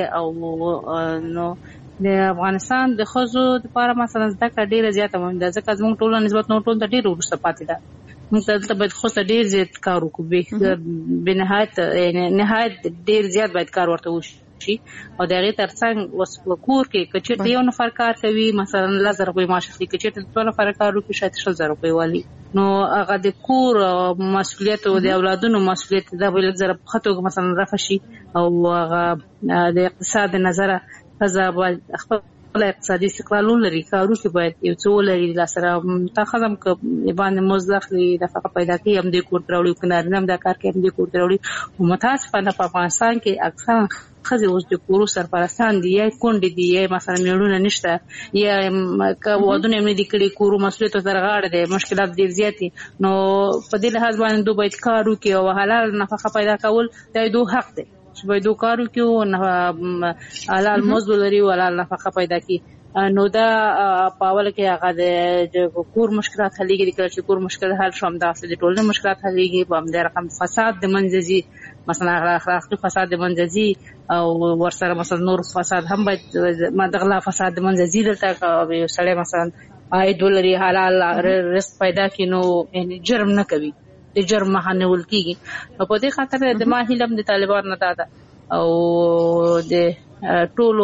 او نو د افغانستان د خزو لپاره مثلا د کډ ډیره زیاته مهمه ده ځکه زموږ ټولنه نسبت نو ټول د ډیره ورسته پاتې ده موږ ته باید خو ډیر زیات کار وکړو به نهایت یعنی نهایت ډیر زیات باید کار ورته وشي او دغه ترڅنګ وس کور کې کچې یو نفر کار کوي مثلا لزر روپۍ معاش اخلي کچې ټول نفر کار وکړي شاید شل زره روپۍ والی نو هغه د کور مسؤلیت او د اولادونو مسؤلیت دا بل زره په خطو مثلا رافشي او هغه د اقتصاد نظر فزا خپل اقتصادي استقلال لري کارو کې باید یو څو لري لاسره تاخذم ک باندې مزدخلي د فقط پیدا کوي هم د کور تراوړي کنه نه د کار کې هم د کور تراوړي او متاسفانه په افغانستان کې اکثر خزي اوس د کورو سرپرستان دي یا کونډې دي یا مثلا میړونه نشته یا ک ودونه هم دي کړي کورو مسؤلیت سره غاړه دي مشکلات ډیر زیاتی نو په دې لحاظ باندې دوی باید کارو کې او حلال نفقه پیدا کول د دوه حق دي چې باید کارو کې نه حلال مزد لري او حلال نفقه پیدا کی نو دا په اول کې هغه د کور مشکلات حلېږي چې کور مشکل حل شوم دا د ټولنې مشکلات حلېږي په همدې رقم فساد د منځزي مثلا اخلاقي فساد د منځزي او ورسره مثلا نور فساد هم باید مدغلا فساد د منځزي دلته سړی مثلا عاید ولري حلال رزق پیدا کینو یعنی جرم نه کوي د جرم مخه نیول کیږي په دې خاطر د ما هیلم د طالبان نه داده او د ټولو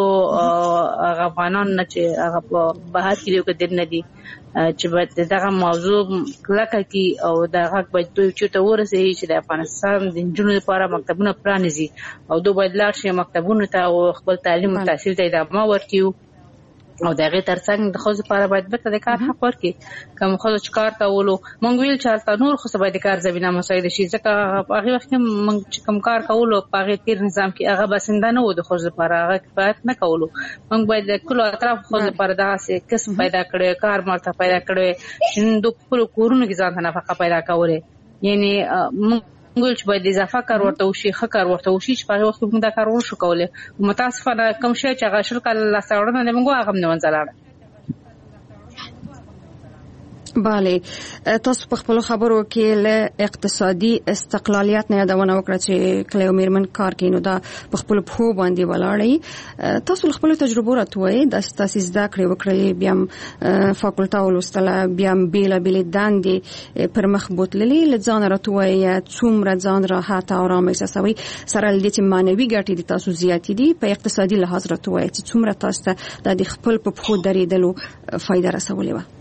افغانان نه چې هغه په بهر کې یو کډ نه دي چې باید دغه موضوع کلکه کی او دغه باید دوی چې ته ورسېږي چې د افغانستان د جنونو لپاره مکتبونه پرانیزي او دوی باید لاړ شي مکتبونو ته او خپل تعلیم او تحصیل ته ادامه ورکړي او دغه ترڅنګ د خو لپاره باید به د کار حق ورکړي کوم خو چې کار ته ولو مونږ ویل چې نور خو باید کار زمينه مساعده شي ځکه هغه وخت مونږ چې کوم کار کولو په هغه تیر نظام کې هغه بسنده نه و د خو لپاره هغه کفایت نه کولو مونږ باید د کلو اطراف خو لپاره داسې کسب پیدا کړي کار مرته پیدا کړي چې د خپل کورونو کې ځان نفقه پیدا کوله یعنی موږ چې باید اضافه کار ورته وشي ښه کار ورته وشي چې په هغه وخت موږ دا کار وشو کوله متاسفانه کوم شی چې هغه شل کال لا ساړه نه موږ هغه نه ونځلاړه. bale تاسو په خپل خبرو کې له اقتصادي استقلالیت نه یادونه وکړه چې کله میرمن کار کوي نو دا په خپل په باندې ولاړی تاسو خپل تجربه راتوي د تاسو زده کړې وکړې بیا فاکولټا ولوستله بیا بیل بیل داندې پر مخ بوتللې لځان راتوي څومره ځان راحت او آرام احساسوي سره د دې معنوي ګټې د تاسو زیاتې دي په اقتصادي لحاظ راتوي چې څومره تاسو د خپل په خو درېدلو فائدہ رسولې و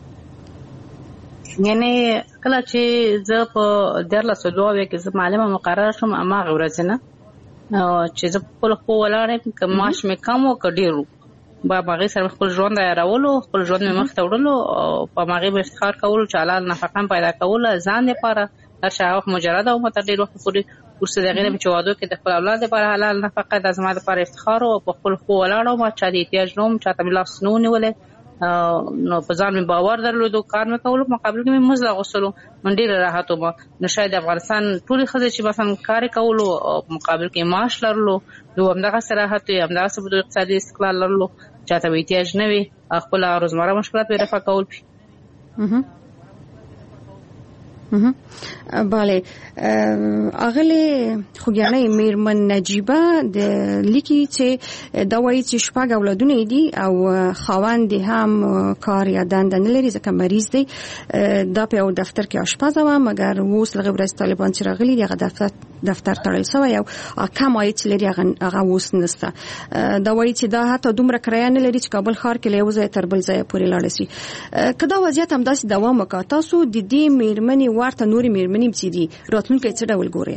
یعنی کله چې زه په درله سودوي کې زه معلمه مقرره شوم اما غورځنه چې زه په خپل ولاړم که معاش مې کم او کډیرو با هغه سره خپل ژوند راولو خپل ژوند مې مخ ته وړلو او په هغه به افتخار کول چې حلال نفقه پیدا کول ځان لپاره هر شاوخ مجرد او متدیر وخت پورې ورسره دغه په چوادو کې د خپل اولاد لپاره حلال نفقه د زما لپاره افتخار او په خپل خو ولاړو ما چا دې احتیاج نوم چاته ملاس نو نیولې نو په ځان مې باور درلود کار مې کولو مقابل کې مې مزد غوښتلو من ډیر راحت وم نو شاید افغانستان ټول خزه چې مثلا کار کولو مقابل کې معاش لرلو دوه همدغه صراحت یې همدغه ثبوت اقتصادي استقلال لرلو چاته به احتیاج نه وي خپل روزمره مشکلات به رفع کول اها بله اغلی خوګیانه میرمن نجیبه د لیکي چې دا وایي چې شپږ اولادونه دي او خاوند هم کار یا دنده نه لري ځکه مریض دی دا په یو دفتر کې آشپز و مګر اوس لږ ورځ طالبان چې راغلي دغه دفتر دفتر تړل شوی او کم عاید لري هغه اوس نشته دا وایي چې دا حتی دومره کرایه نه لري چې کابل ښار کې له یو ځای تر بل ځای پورې لاړ شي کدا وضعیت هم داسې دوام وکړ تاسو د دې میرمنې ورته نوري میرمنې چې دي راتلونکي څه ډول ګوري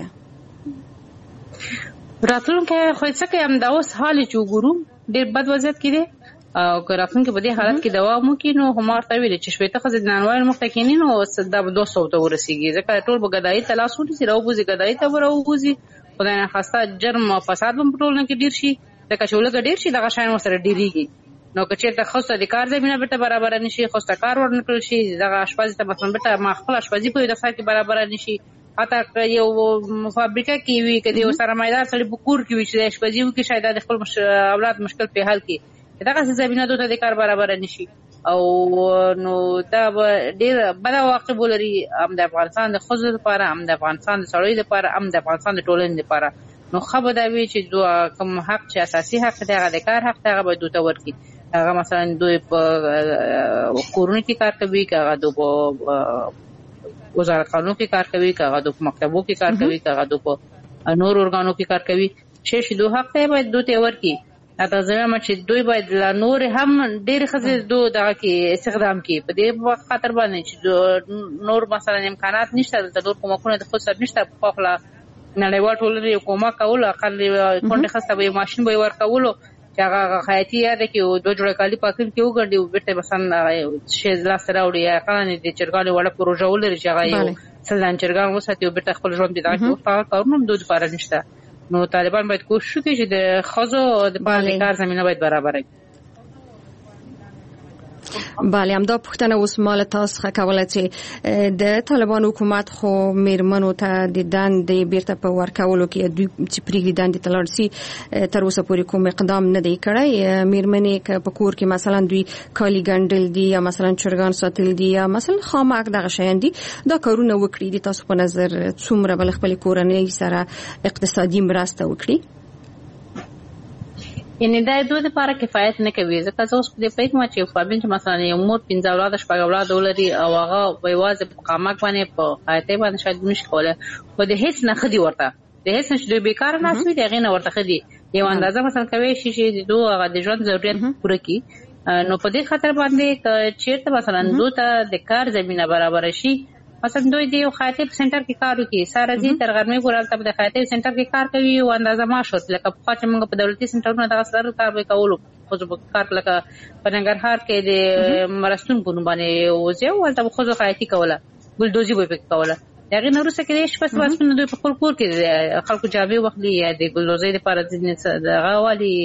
راتلونکي خو څه کې هم دا اوس حال چې وګورو ډېر بد وضعیت کې دی او راتلونکي په دې حالت کې دوام وکړي نو همار ته ویل چې شپې ته خزه ننوایل مختکینی نو صدا دوه سوه ته ورسیږي ځکه ټول په غداي تلاش ونی راو بوزي غداي ته وروږي خدای نه خاصه جرم او فساد هم ټول نه کې ډیر شي ځکه چې ولګ ډیر شي دغه شاین وسره ډیریږي نو که چیرته خو ستاسو د کار زمينه به برابر نشي خو ستاسو کار ورنکړي شي دغه اشپزي ته مثلا به ما خپل اشپزي په دفعه کې برابر نشي اته یو فابریکه کې وی کدي سرمایدار سړي بکور کې وی چې اشپزي وکي شاید د خپل اولاد مشکل په حل کې دغه زمينه دوته د کار برابر نشي او نو دا ډیر بل واقع بولري هم د افغانستان د خزو لپاره هم د افغانستان د سړیو لپاره هم د افغانستان د ټولنې لپاره نو خبر دا وی چې دوه کوم حق چې اساسي حق دی هغه د کار حق دی هغه به دوته ورکړي هغه مثلا دوی په کورونو کې کار کوي هغه د وزارت قانون کې کار کوي هغه د مکتبو کې کار کوي هغه د نور ارګانو کې کار کوي چې شي دوه حق دی به دوته ورکړي دا زموږ چې دوی باید لا نور هم ډېر خزه دوه دغه کې استخدام کوي په دې خاطر باندې چې نور مثلا امکانات نشته د نور کومکونه د خود سره نشته په خپل نړیوال ټولنې کومک کول اقل کونډه خسته به ماشين به ورکولو چې هغه حیاتي یاد کې دوه جوړه کالی پاکل کې وګڼي او بیرته مثلا شی لاس راوړي یا قانون دي چرګان وړه پروژه ولري چې هغه یو سلان چرګان وساتي او بیرته خپل ژوند دي دا کارونه دوی لپاره نشته نو طالبان باید کوشش وکړي چې د خزو د باندې کار زمينه باید برابر کړي بله همدا پوښتنه اوس مال تاسو ښکوله چې د طالبان حکومت خو میرمنو ته د دندې بیرته په ورکولو کې دوی چې پریږدي دندې ته لاړ شي تر اوسه پورې کوم اقدام نه دی کړی میرمنې که په کور کې مثلا دوی کالي ګنډل دي یا مثلا چرګان ساتل دي یا مثلا خامک دغه شیان دي دا کارونه وکړي دي تاسو په نظر څومره بل خپل کورنۍ سره اقتصادي مرسته وکړي یعنی دا دوه لپاره کفایت نه کوي ځکه اوس په دې پېټ ما چې فابین چې مثلا یو مور پنځه اولاد شپږ اولاد ولري او هغه وایوازه په قامک باندې په حیاتي باندې شاید نشي کولای خو د هیڅ نه خدي ورته د هیڅ نشي بیکار نه اسوي دغه نه ورته خدي یو اندازه مثلا کوي چې دوه هغه د ژوند ضرورت پوره کی نو په دې خاطر باندې چیرته مثلا دوه ته د کار زمينه برابر شي مثلا دوی دی خاطب سنټر کې کار کوي ساره دي تر غرمې ګورل ته د خاطب سنټر کې کار کوي او اندازه معاش ورته لکه په چې موږ په دولتي سنټرونو دغه سره کار وکولو خو په کار لکه په ننګرهار کې د مرستون په نوم باندې اوځي او ته خو خاطي کوله ګلدوزي به کوله دغه نورسه کې شپه سپاسونه دوی په خپل کور کې خلکو جابي وخلي یا د ګلدوزي لپاره د دغه والی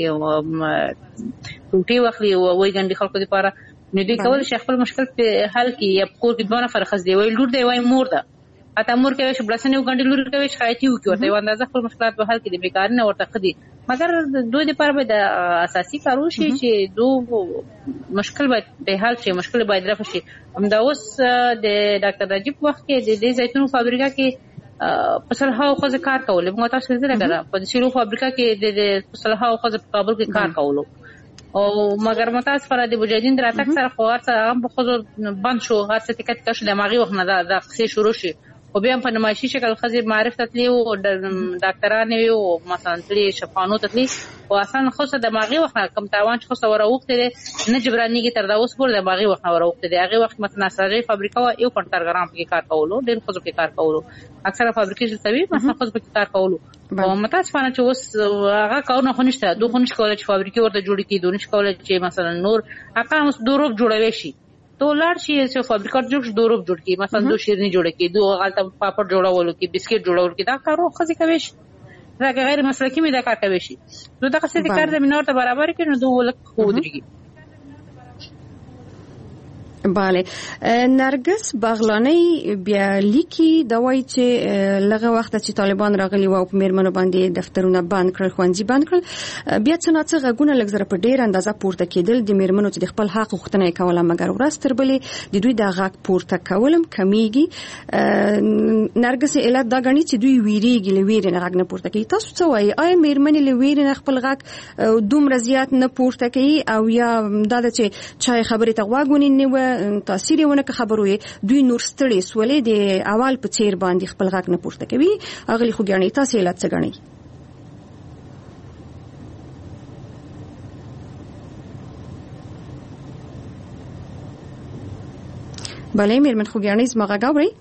ټوټي وخلي او وای ګنډي خلکو لپاره نو دوی کول شي خپل مشکل په حل کې یا کور کې دوه نفر خز دی وای لور دی وای مور ده اته مور کې شي بلسنه وګڼي لور کوي شایتي وکړي ورته اندازه خپل مشکلات په حل کې د بیکار نه ورته خدي مګر دوی لپاره به د اساسي کارو شي چې دوه مشکل باید به حل شي مشکل باید رفع شي همدا اوس د ډاکټر راجیب وخت کې د دې زیتون فابریکه کې په صلاح او خزه کار کول موږ تاسو زده کړه په شیرو فابریکه کې د صلاح او خزه په کابل کې کار کولو او مګر متاسفانه د مجاهدین دراتک سره خو هڅه هم په خزو بند شو هڅه ټیکټ کښ د ماغي وخت نه دا د قصې شروع شي او بیا په نمایشي شکل خزي معرفت تلی او ډاکټرانه وي او مثلا تلی شفانو تلی او اصلا خو د ماغي وخت کم تاوان خو سره وخت دی نه جبرانيږي تر دا اوس پور د ماغي وخت ور وخت دی هغه وخت مثلا ساجي فابریکا یو پنټرګرام کې کار کولو ډېر خزو کې کار کولو اکثره فابریکې چې توی مثلا خزو کې کار کولو او متاسفانه چې اوس هغه کارونه خو نشته دوه خو نشي کولای چې فابریکې ورته جوړ کړي دوه نشي کولای چې مثلا نور هغه اوس دوروب جوړوي شي تو لار شي چې فابریکا جوړ دوروب جوړ کړي مثلا دوه شیرني جوړ کړي دوه غلطه پاپړ جوړولو کې بسکټ جوړول کې دا کارو خزي کوي شي دا غیر مسلکی می دا کار کوي شي نو دا څه کار زمينه ورته برابر کړي نو دوه لک خو درګي bale نرګس باغلانی بیا لیکي د وای چې لغه وخت چې طالبان راغلي و په میرمنو باندې دفترونه بند کړل خوندې بند کړل بیا څه نه څه غږونه لګزره په ډیر اندازه پورته کېدل د میرمنو چې د خپل حق غوښتنه کوله مګر ورستر بلې د دوی د غږ پورته کولم کمیږي نرګس علت دا غني چې دوی ویریږي لویری نه غږ نه پورته کوي تاسو څه وایي آیا میرمنې لویری نه خپل غږ دومره زیات نه پورته کوي او یا دا چې چا خبرې ته غوږونی نه تاثیر ونه که خبرو دوی نور ستړي سولې د اول په چیر باندې خپل غږ نه پورته کوي اغلی خو ګڼي تاسو علت څه ګڼي بله میرمن خو ګڼي زما غږ اوري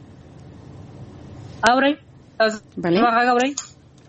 اوري بله زما غږ اوري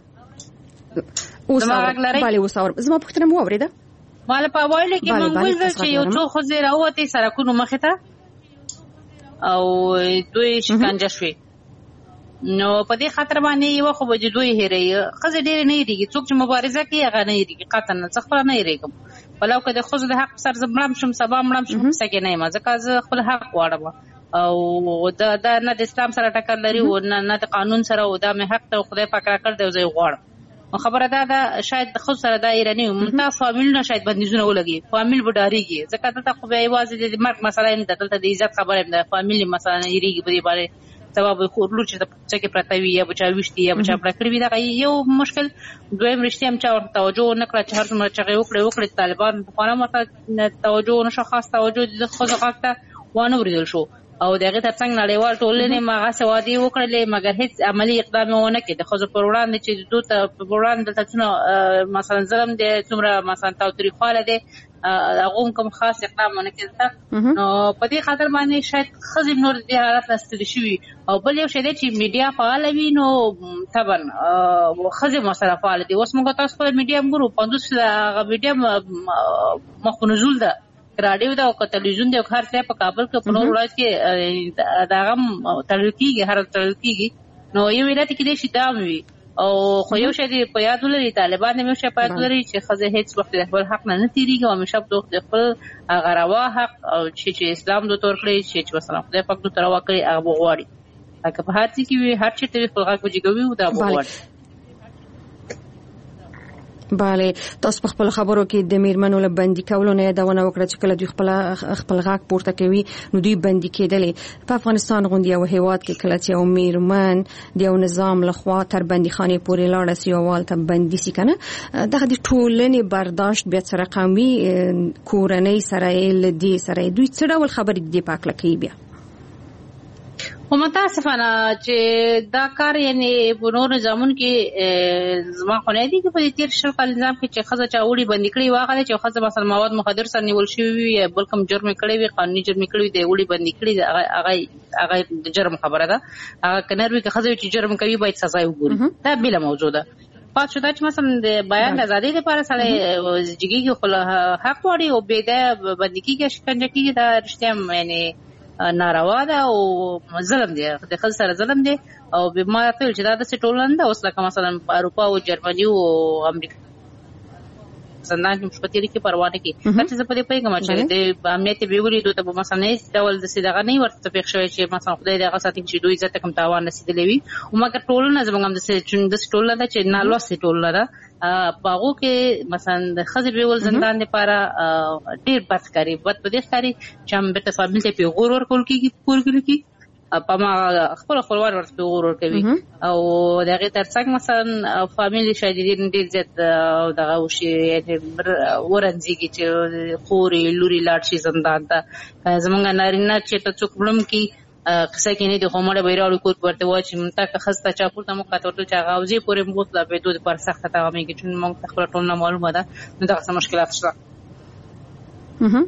اوس بله اوس اور زما پوښتنه مو اوریده مال په وایله کې منګول چې یو څو خو زه راوته سرکونو مخه ته او دوی شکنجه شوي نو په دې خاطر باندې یو خو به دوی هېري خزه ډېر نه هېریږي څوک چې مبارزه کوي هغه نه هېریږي قطعا څه خبره نه هېریږم بلو که د خو د حق سر زمړم شم سبا مړم شم څه نه ما ځکه زه خپل حق غواړم او دا د نه د اسلام سره ټکر لري او نه د قانون سره او دا مې حق ته خدای پاک راکړ دی زه غواړم خبره دا ده شاید خود سره دا ایرانی مونږه فامیل نه شاید بندیزونه ولګي فامیل بډاریږي ځکه دلته خو به ایواز د مرګ مسله نه دلته د عزت خبره ده فامیل مسله نه یریږي په دې باندې سبب خو لور چې د چکه پرتاوی یا بچا وشتي یا بچا پړکړی وي دا یو مشکل دویم رښتیا هم چا توجه نه کړ چې هر څومره چې وکړي وکړي طالبان په خانه مته توجه نه شو خاص توجه د خو ځکه وانه ورېدل شو او دغه ترڅنګ نړیوال ټولنې ماغه سوادي وکړلې مګر هیڅ عملی اقدام ونه کړ د خو په وړاندې چې دوی ته په وړاندې د تاسو مثلا ظلم دي څومره مثلا تاوتریخواله دي هغه کوم خاص اقدام ونه کړ نو په دې خاطر باندې شاید خزم نور د حالت نستل شي او بل یو شی دی چې میډیا فعال وي نو طبعا خزم مسله فعال دي اوس موږ تاسو په میډیا ګورو پندوس میډیا مخنزول ده رادیو دا او تلویزیون دا هر څه په کابل کې په نور ولایت کې دا غم تړل کیږي هر تړل کیږي نو یو ولایت کې دې شتام وي او خو یو شی دی په یاد لري طالبان هم شي په یاد لري چې خزه هیڅ وخت د خپل حق نه نتیریږي او همیشه په خپل غروا حق او چې اسلام د تور کړی چې مثلا خدای پاک د تروا کړی هغه غواړي هغه په هر څه کې هر چې ته خپل حق وجګوي او دا غواړي bale تاسو په خپل خبرو کې د میرمنو له بندي کولو نه یادونه وکړه چې کله دوی خپل خپل غاک پورته کوي نو دوی بندي کېدلې په افغانستان غونډه او هیواد کې کله چې یو میرمن د یو نظام له خوا تر بندي خانه پورې لاړه سی او والته بندي سي کنه دغه د ټولنې برداشت بیا سره قومي کورنۍ سره لدی سره دوی څه ډول خبرې دی پاکله کوي بیا ومتاسفانه چې دا کار یعنی په نور نظامونو کې زما خو نه دي چې په تیر شل کال نظام کې چې خزه چا وړي بندي کړي واغله چې خزه مثلا مواد مخدر سره نیول شوی وي بل کوم جرم کړی وي قانوني جرم کړی وي دی وړي بندي کړي هغه هغه د جرم خبره ده هغه کناروي که خزه چې جرم کوي باید سزا وګوري دا بل موضوع ده پات شو دا چې مثلا د بیان ازادي لپاره سره جګیږي خپل حق وړي او به د بندي کېږي شکنجه کېږي دا رښتیا یعنی ناروا ده او ظلم دی د خل سره ظلم دی او به ما ته چې دا د ټولنه ده اوس لکه مثلا اروپا او جرمني او امریکا زندان کې مشپتيري کې پروا نه کې چې په دې پیغام چې د امنیت بیوري دوی ته مثلا نه ډول د سیدغه نه ورته پېښ شوی چې مثلا خدای دې هغه ساتي چې دوی عزت کم تاوان نسیدلې وي او مګر ټولنه زموږ هم د ټولنه ده چې نه لوسه ټولنه ده باغو کې مثلا د خزې بیول زندان لپاره ډېر بد کاری بد په دې کاری چې هم به تفاهم ته پیغور ورکول کېږي کور کې په ما خپل خپلوان ورته غوړ کوي او دغه ترڅنګ مثلا فامیلی شاګردین ډیر زیات دغه وشي ورنځيږي چې خوري لوري لاړ شي زندان ته زمونږ نارینه چې ته څوک بلم کی قصه کې نه د کومړه بیرالو کوټ ورته و چې مونږ ته خسته چا پورته مو کاټو چې غاوزي پورې موږ لا به دوی پر سخت تا مې کې چې موږ خپل ټول نه معلومه ده نو دا څه مشکلات شته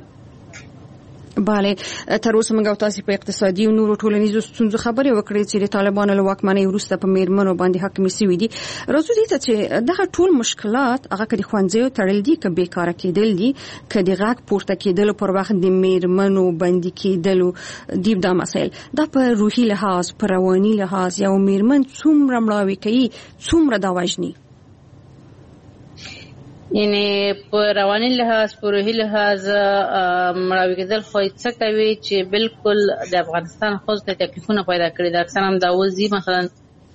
bale تر اوسه موږ تاسو په اقتصادي او نورو ټولنیزو ستونزو خبرې وکړې چې د طالبانو له واکمنۍ وروسته په میرمنو باندې حاکم شوي دي راځو دې ته چې دغه ټول مشکلات هغه کدي خوانځي تړل دي ک بیکاره کېدل دي کدي غاک پورته کېدل پر وخت د میرمنو باندې کېدل دی دا مسایل دا په روحي لحاظ پر رواني لحاظ یو میرمن څومره مړاوي کوي څومره دا وژني یعنی په رواني لحاظ په روحي لحاظ مړاوي کېدل خو څه کوي چې بالکل د افغانستان خو ته تکلیفونه پیدا کړي دا اکثر هم دا وزي مثلا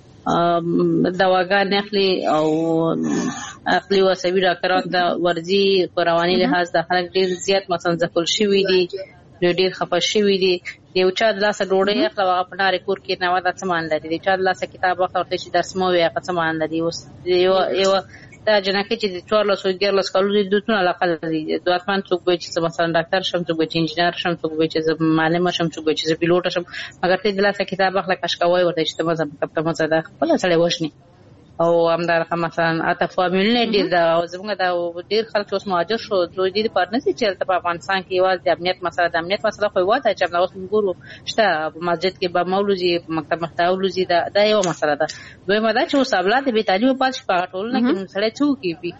دواګان اخلي او عقلي او عصبي ډاکټران دا ورزي په رواني لحاظ د خلک ډیر زیات مثلا ځکل شوی دي ډیر خپه شوی دي یو چا د لاسه ډوډۍ اخله هغه په نارې کور کې نه ودا څه مان لري د چا د لاسه کتاب اخله ورته چې درس مو وي هغه څه مان لري اوس یو یو دا جنکه چې د څوارلس او دیارلس کالو د دوتونه علاقه لري د اتمان څوک وي چې مثلا ډاکټر شم څوک وي چې انجینر شم څوک وي چې معلم شم څوک وي چې پیلوټ شم مګر ته د لاسه کتاب اخله کښ کوي ورته چې مزه مکتب مزه ده خپل سره وښني او همدار مثلا اته فامیلونه ډیر دا زموږ دا ډیر خلک اوس مهاجر شو دوی دې پارنسي چې په افغانستان کې واز د امنیت مسله د امنیت مسله خو واده چې موږ اوس موږ شته مسجد کې به مولوی مکتب مختاولوزي دا دا یو مسله ده دوی مدا چې اوس اولاد به تعلیم پاتې په ټولنه کې سره څوک به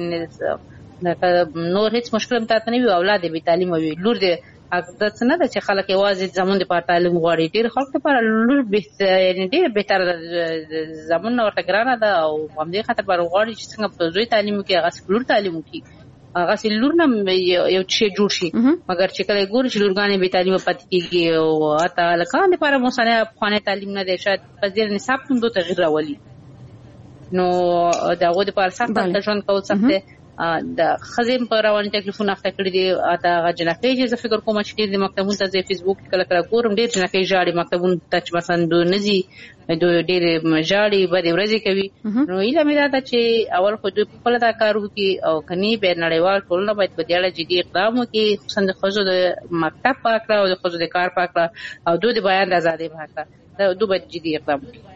چې نور هیڅ مشکل مته نه وي اولاد به تعلیم وي لور دې دا څنګه ده چې خلک یوازې زمون د پاره تعلیم غواړي ډیر خلک لپاره لور به یعنی ډیر بهتر زمون ورته ګرانه ده او هم دې خاطر پر غواړي چې څنګه په زوی تعلیم کې هغه سکولر تعلیم کې هغه سلور نه یو شی جوړ شي مګر چې کله ګور چې لورګانې به تعلیم پاتې کیږي او اته لکان لپاره مو سره خانه تعلیم نه ده شاید په دې نصاب کې دوه تغییر راولي نو دا غو د پاره سخت ژوند کول سخت د خزم په رواني تکلیفونه اخته کړی دي اته غجنکه چې زه فکر کوم چې د مکتبونو ته د فیسبوک کله کله ګورم ډیر جنکه جاړي مکتبونو ته چې مثلا دوه نزي دوه ډیر جاړي به د ورځې کوي نو ایله مې دا چې اول خو دوی په لدا کار وکي او کني به نړیوال ټولنه باید په دې اړه جدي اقدام وکړي خصوصا د خزو د مکتب پاکړه او د خزو د کار پاکړه او دوی د بیان د ازادي پاکړه دا دوی باید جدي اقدام وکړي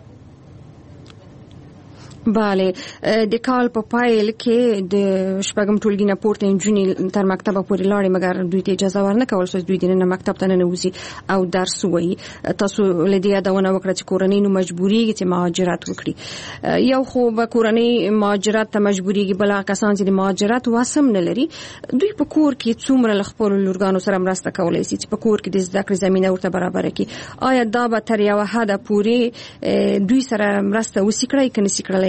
bale د کال په پایل کې د شپږم ټولګي نه پورته انجونی تر مکتب پورې لاړې مګر دوی ته اجازه ورنه کول شو دوی د مکتب ته نه وځي او درس وایي تاسو لدی دا ونه وکړه چې کورنۍ نو مجبوري چې مهاجرت وکړي یو خو به کورنۍ مهاجرت ته مجبوريږي بل کسان چې د مهاجرت واسم نه لري دوی په کور کې څومره خپل لورګانو سره مرسته کولای شي چې په کور کې د زده کړې زمينه ورته برابر کړي آیا دا به تر یو حد پورې دوی سره مرسته وسیکړي کني سیکړي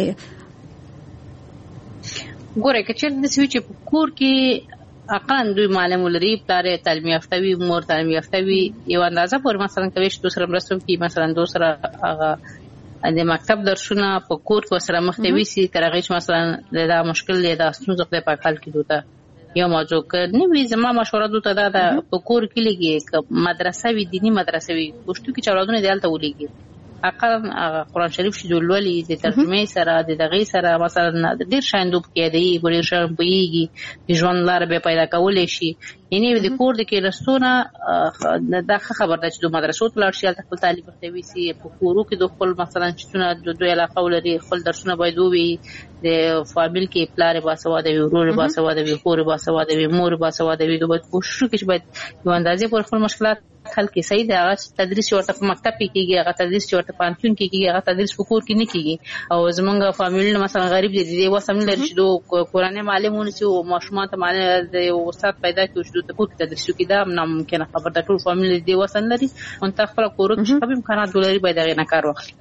ګوره کچې د سوي چې په کور کې اقان دوی معلم ولري پلار تعلیم یافته وي مور تعلیم یافته وي یو اندازه پر مثلا کوي چې دوسر مرستو کې مثلا دوسر هغه د مکتب درسونه په کور کې سره مختوي سي ترغه چې مثلا دا مشکل دی دا ستونزه په حل کې دوته یو موضوع کې نو وی زما مشوره دوته دا په کور کې لګي مدرسه وي دینی مدرسه وي پښتو کې چاودونه دیالته ولېږي اقل قرآن شریف چې دولولي د ترجمه سره د دغه سره مثلا ډیر شاندوب کې دی ګورې شرم پېږي د ژوند لار به پیدا کولې شي یعنی د کور د کې رستونه د خبر ده چې د مدرسو په لار شي خپل تعلیم ورته سي په کورو کې د خپل مثلا چې د دوی علاقه ولري خپل درسونه باید وي د فامیل کې پلار باسواده وي ورور باسواده وي خور باسواده وي مور باسواده وي دوی کوشش کوي چې باید یو اندازې پر خپل مشکلات حل کې صحیح دی هغه تدریس ورته په مکتب کې کیږي هغه تدریس ورته په پانتون کې کیږي هغه تدریس په کور کې نه کیږي او زمونږ فامیل مثلا غریب دي دی وسم لري چې دوه قرآني معلمونه چې ماشومان ته معلم د استاد پیدا کړي چې د کور کې تدریس کوي دا ناممکن خبر د ټول فامیل دی وسم لري ان ته خپل کور کې شپه امکانات ولري باید هغه نه کار واخلي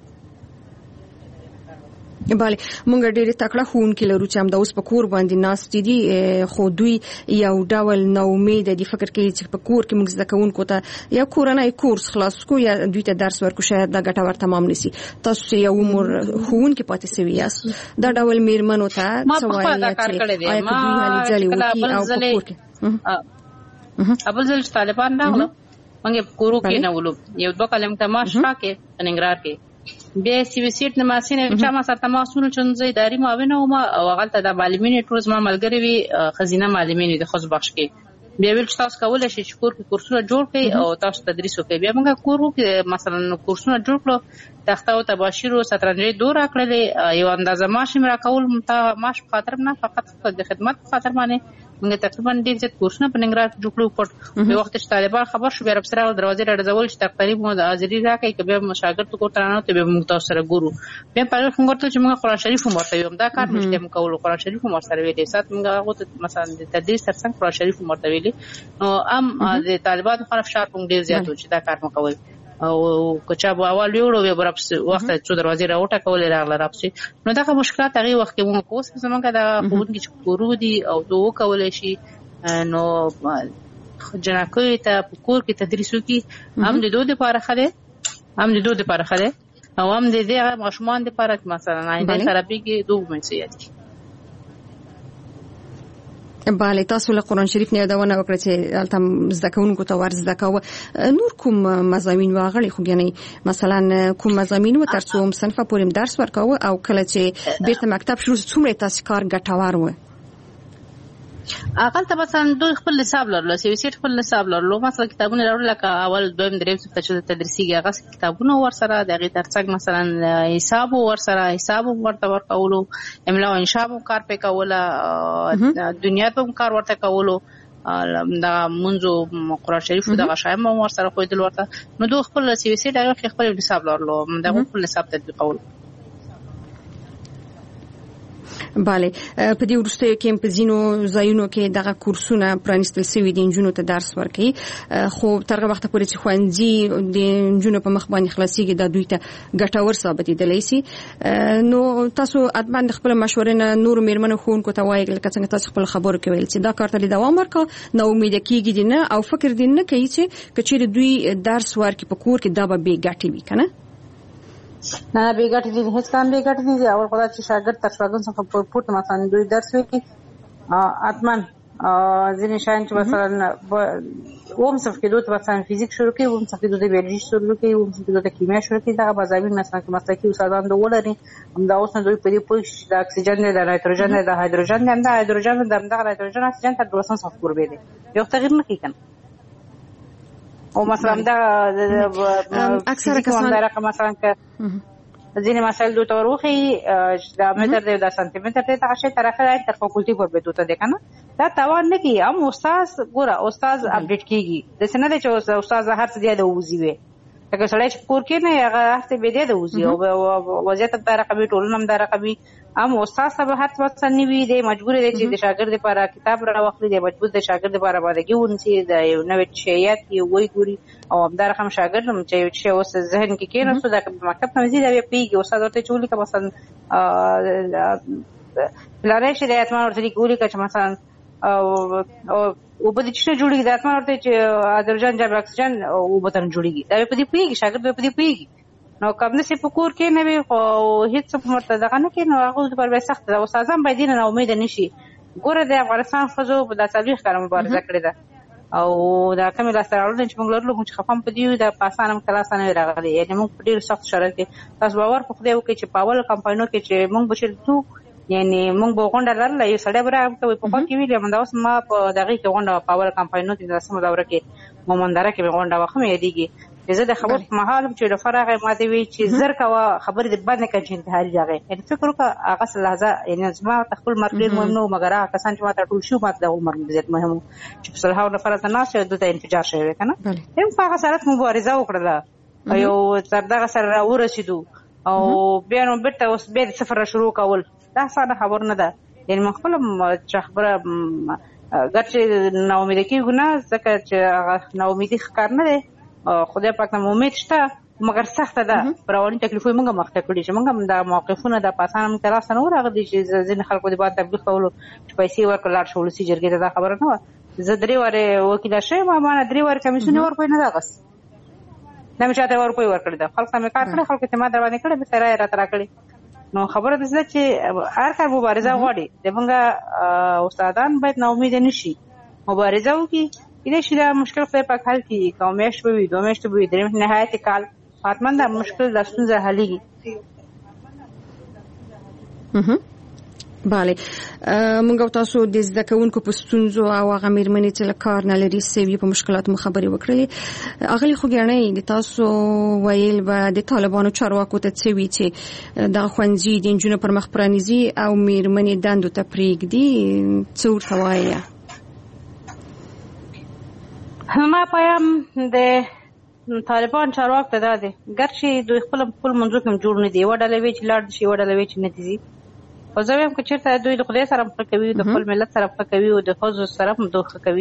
bale مونږ ډېر تکړه خون کې لرو چې هم د اوس په کور باندې ناست دي خو دوی یو ډول نو امید دي فکر کوي چې په کور کې موږ زده کوونکو ته یا کورنۍ کورس خلاص کو یا دوی ته درس ورکو شاید دا ګټور تمام نشي تاسو یو عمر خون کې پاتې سوي یاست دا ډول میرمنو ته سوالي چې آیا په دوی هلي ځلې وکي او په کور کې ابل ځل طالبان راغلو موږ کورو کې نه ولو یو دوه کلم تماش راکې ننګرهار کې بیا سی وی سیټ نماسینه چې ما سره تماسونه چونځي اداري معاون او ما غلطه د معلمین ټول ما ملګری وي خزینه معلمین د خص بخش کې بیا ویل چې تاسو کولای شئ چې کور کې کورسونه جوړ کړئ او تاسو تدریس وکړئ بیا موږ کورو کې مثلا کورسونه جوړ کړو تخته او تباشیر او سترنجې دور راکړلې یو اندازه معاش مې راکول مته معاش په خاطر نه فقط د خدمت په خاطر باندې موږ تقریبا ډیر ځت کورسونه په ننګرهار جوړ کړو په وخت چې طالبان خبر شو بیا رب سره دروازې راځول چې تقریبا مو د حاضری راکې کبه مشاګرد کو ترانه ته به موږ تاسو سره ګورو بیا په هغه څنګه چې موږ قرآن شریف مو ورته یم دا کار مشته موږ کول قرآن شریف مو سره ویلې سات موږ هغه مثلا د تدریس ترڅنګ قرآن شریف مو ورته ویلې نو ام د طالبانو خلاف شار کوم ډیر زیات و چې دا کار مو کوي او کچا به اول ویوړو به برابر وخت څو دروازې راوټه کولې راغله راپسې نو دا مشکلات هغه وخت کې موږ کوس زمونږ دا خونګي چې کورو دي او دوه کولې شي نو جنکوي ته کور کې تدریس وکي هم د دوه لپاره خله هم د دوه لپاره خله او هم د دې ماشومان لپاره مثلا آینده ترپی کې دوه مسئولیت بله تاسو له قرآن شریف نه یادونه وکړه چې البته زده کوونکو ته ور زده کوه نور کوم مضامین واغړي خو یعنی مثلا کوم مضامین و تر څو صنف پورې درس ورکاوه او کله چې بیرته مکتب شروع څومره تاسو کار ګټور و اقل ته مثلا دوی خپل حساب لرلو سی وی سی خپل حساب لرلو مثلا کتابونه لرلو لکه اول دویم دریم څخه چې تدریسي هغه کتابونه ورسره دغه ترڅنګ مثلا حساب ورسره حساب ورته ورکولو املا او انشاء کار په کوله دنیا په کار ورته کولو دا منځو قرآن شریف دغه شایم ورسره کویدل ورته نو دوی خپل سی وی سی دغه خپل حساب لرلو دغه خپل حساب تطبیقول بله په دې ورسته کې په ځینو ځایونو کې دغه کورسونه پرانستل شوي دي جنونو ته درس ورکړي خو ترغه وخت پورې چې خوندې د جنونو په مخ باندې خلاصيږي د دوی ته ګټور ثابتېدلی شي نو تاسو اتمن خپل مشورې نه نور میرمنو خوونکو ته وایي لکه څنګه تاسو خپل خبرو کې ویل چې دا کار ته دوام ورکړه نو امید کېږي نه او فکر دې نه کوي چې کچېر دوی درس ورکړي په کور کې دا به بې ګټې وي کنه نه به ګټې دي هیڅ کام به ګټې دي اول خدای چې شاګرد تر شاګرد څخه پورته مثلا دوی درس وکړي اتمن ځینې شاین چې مثلا اوم صف کې دوی مثلا فزیک شروع کوي اوم صف کې دوی بیولوژي شروع کوي اوم صف کې دوی کیمیا شروع کوي دا مضامین مثلا کې مسلکي استادان دوی ولري هم دا اوس نه دوی په دې پوښ د اکسیجن د نایتروجن د هایدروجن د هایدروجن د نایتروجن اکسیجن تر دوه سم صف پور به دي یو تغیر نه کوي او مثلا دا اکثر کسان دا رقم مثلا که ځینې مسائل دوی ته وروخي دا متر دی دا سانتي متر دی دا شی تر اخره تر فاکولټي پر به دوته دی کنه دا توان نه کی هم استاد ګوره استاد اپډیټ کیږي د سینه د چې استاد هر څه دی د وزي وي لکه سړی چې کور کې نه هغه هڅه به دی د وزي او وضعیت د رقمي ټولنم د رقمي هم استاد سبا هر څه سنوي وي دی مجبور دی چې د شاګرد لپاره کتاب را واخلي دی مجبور دی شاګرد لپاره باندې ونسي د یو نوې شیات یو وی ګوري او همدار هم شاګرد هم چې چې اوس ذهن کې کېنه سو د مکتب ته مزید بیا پیږي استاد ورته چولې که مثلا لاره شي د اتمان ورته ګوري که مثلا او او په دې چې جوړیږي د اتمان ورته چې هایدروجن جاب اکسیجن او بتن جوړیږي دا په دې پیږي شاګرد په دې پیږي نو کوم نشي په کور کې نه وي خو هیڅ څه مرته دغه نه کې نو هغه پر به سخت ده استادان باید نه امید نشي ګوره د افغانستان خزو په داسالي ښکار مبارزه کړې ده او دا کوم لاستراړل چې موږ لرلو چې خپم په دیو د پاسانم کلاسانه راغلي یعنی موږ په ډیر سخت شرایط کې تاسو باور په خدای وکړي چې پاول کمپاینو کې چې موږ بشر تو یعنی موږ به غونډه لرله یو سړی به راغلی په خوا کې ویل همدا اوس ما په دغې کې غونډه پاول کمپاینو کې د لسمه دوره کې مومندره کې غونډه وخت مې یادېږي زه د خبر په محل چې د فرغه ماته وی چې زر کا خبر د باندې کې چې انتحاري راغی یعنی فکر وکړه هغه لحظه یعنی زما خپل مرګ مهم نو مګر هغه کسان چې ماته ټول شو ماته د عمر مزید مهم چې په صلاح او نفرت نه شه د انفجار شوی کنه هم هغه سره مبارزه وکړه یو تر دغه سره ورسېدو او بیا نو بیرته اوس بیا سفر شروع کول دا څنګه خبر نه ده یعنی خپل خبره ګټه نو امید کېږي نه ځکه چې هغه نو امید ښکار نه ده خدای پاک نو امید شته مګر سخت ده پرونی تکلیفونه موږ مخته کړی چې موږ د موقفونو د پاسانم تراس نه ورغلي چې ځین خلکو د باد تبلیغ کولو چې پیسې ورکړل شول سي جرګې ته دا خبره نه و زه درې واره وکیل شوم ما نه درې واره کمیسیون ورکوي نه دا غس نه مې چاته ورکوي ورکړل دا خلک مې کار کړ خلک ته ما دا باندې کړ به سره را تر کړی نو خبره ده چې هر کار مبارزه غواړي دغه استادان باید نو امید نشي مبارزه وکړي دې شي دا مشکل خپل په حل کې کومېش به وي دومېش به وي درې نهایت کال حتمان دا مشکل د ستونزه حلېږي بله موږ تاسو د زده کوونکو په ستونزو او هغه میرمنې چې له کار نه لري سوي په مشکلاتو خبرې وکړلې اغلی خو ګڼي د تاسو ویل به د طالبانو چارواکو ته سوي چې د خوندې د جنونو پر مخ پرانیزي او میرمنې دندو ته پریږدي څور توایه ما پایم د طالبان چارواک ته دا دی ګرچې دوی خپل خپل منځو کې جوړ نه دی وډلې وی چې لاړ شي وډلې وی چې نه دي خو زه هم که چېرته دوی د خدای سره مخه کوي د خپل ملت سره مخه کوي او د خزو سره مخه کوي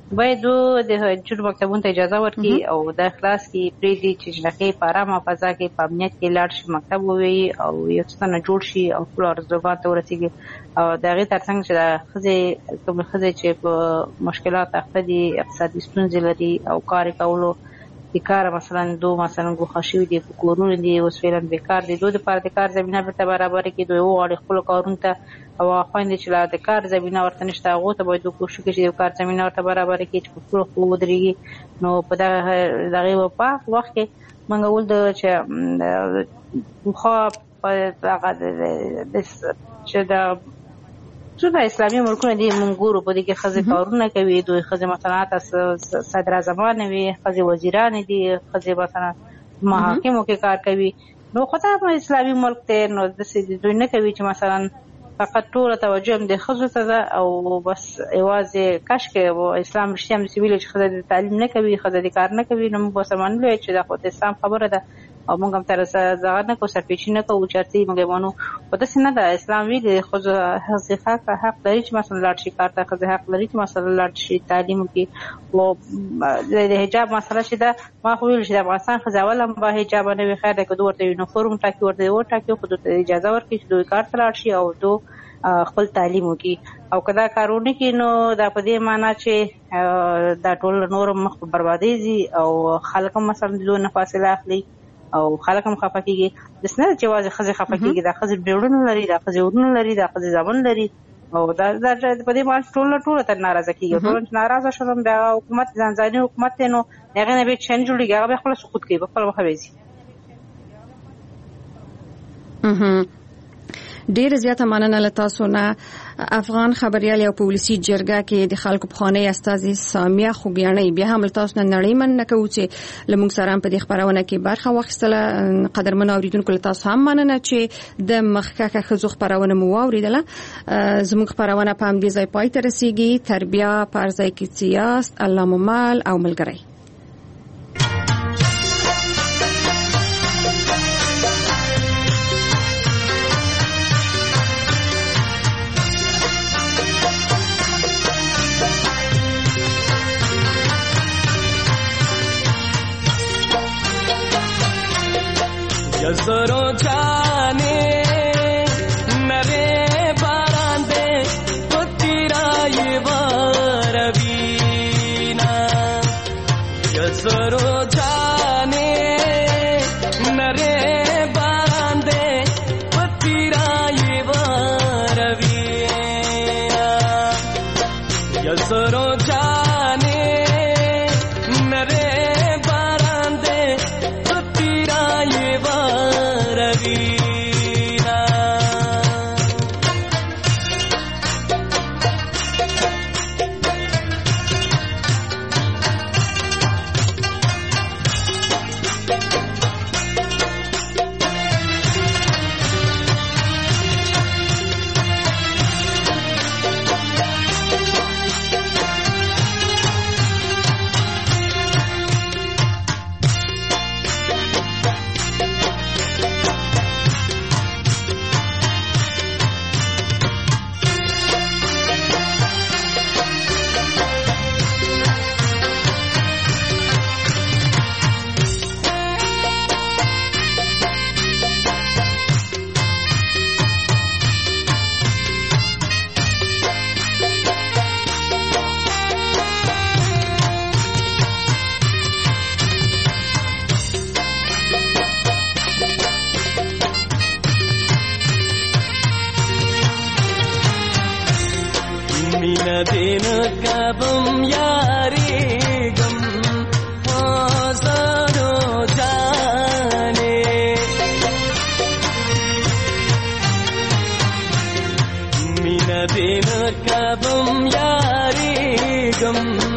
باید د جوړ مکتبونو ته اجازه ورکړي او د اخلاص کې پریږدي چې جنکې په ارامه فضا کې په امنیت کې لاړ شي مکتب ووایي او یو څه نه جوړ شي او خپل ارزوګانو ته ورسېږي او د هغې ترڅنګ چې د ښځې کومې ښځې چې په مشکلات اخته دي اقتصادي ستونزې لري او کار یې کولو بیکاره مثلا دو مثلا ګوښه شوي دي په کورونو دي اوس فعلا بیکار دي دو دپاره د کار زمینه بیرته برابره کړي دوی وغواړي خپلو کارونو ته او خویندې چې لا د کار زمینه ورته نشته هغو ته باید کوشش وکړي چې د کار زمینه ورته برابره کړي چې په خپلو خپلو ودرېږي نو په دغه دغې په وخت کې موږ ول د چې پخوا په هغه چې د څو د اسلامي ملکونه دي موږ ګورو په دې کې ښځې کارونه کوي دوی ښځې مثلا صدر اعظمانې وي ښځې وزیرانې دي ښځې مثلا محاکمو کې کار کوي نو خو دا اسلامي ملک دی نو داسې دوی نه کوي چې مثلا فقط ټوله توجه هم د ښځو ته ده او بس یوازې کاشکې اسلام رښتیا هم داسې ویلي چې ښځه د تعلیم نه کوي ښځه د کار نه کوي نو موږ به ورته منلو چې دا خو د اسلام خبره ده او موږ هم تر اوسه دغه نه کوو سرپېچي نه کوو چرتې موږ یې منو خو داسې نه ده اسلام ویلي ښځو ښځې حق حق لري چې مثلا لاړ شي کار ته ښځې حق لري چې مثلا لاړ شي تعلیم وکړي او د حجاب مسله چې ده ما خو ویل چې د افغانستان ښځې اول هم به حجابه نه وي خیر دی که دوی ورته یونیفورم ټاکي ورته یې وټاکي خو دوی ته اجازه ورکړي چې دوی کار ته لاړ شي او دو خپل تعلیم وکړي او که دا کارونه کوي نو دا په دې معنا چې دا ټول نور مخ په بربادۍ ځي او خلک هم مثلا د دوی نه فاصله اخلي او خلک هم خفه کېږي داسې نه ده چې یوازې ښځې خفه کېږي دا ښځې بیړونه لري دا ښځې ورونه لري دا ښځې زامن لري او دا په دې باندې ټوله ټوله تر ناراضه کېږي ټوله چې ناراضه شول هم د هغه حکومت ځانځاني حکومت دی نو د هغې نه بیا چې نه جوړېږي هغه بیا خپله سقوط کوي په خپله مخه بیا ځي ډیر زیاته مننه له تاسو نه افغان خبريال او پولیسي جرګه کې د خلکو پخوانی استاذ سامیه خوګیانۍ بیا هم له تاسو نه نړۍ من نه کوي چې لمونږ سره په دې خبرونه کې برخه واخیستله قدرمن اوریدونکو له تاسو هم مننه چې د مخککه خزو خبرونه مو واوریدله زموږ خبرونه په هم دې ځای پای ته رسیږي تربیه پر ځای کې سیاست الله ممال او ملګری जसरो जाने नरे बारांदे तो तेरा ये वारवीना जसरो जाने नरे बारांदे तो तेरा ये वारवीना जसरो जाने नरे दिन कबम यारी गम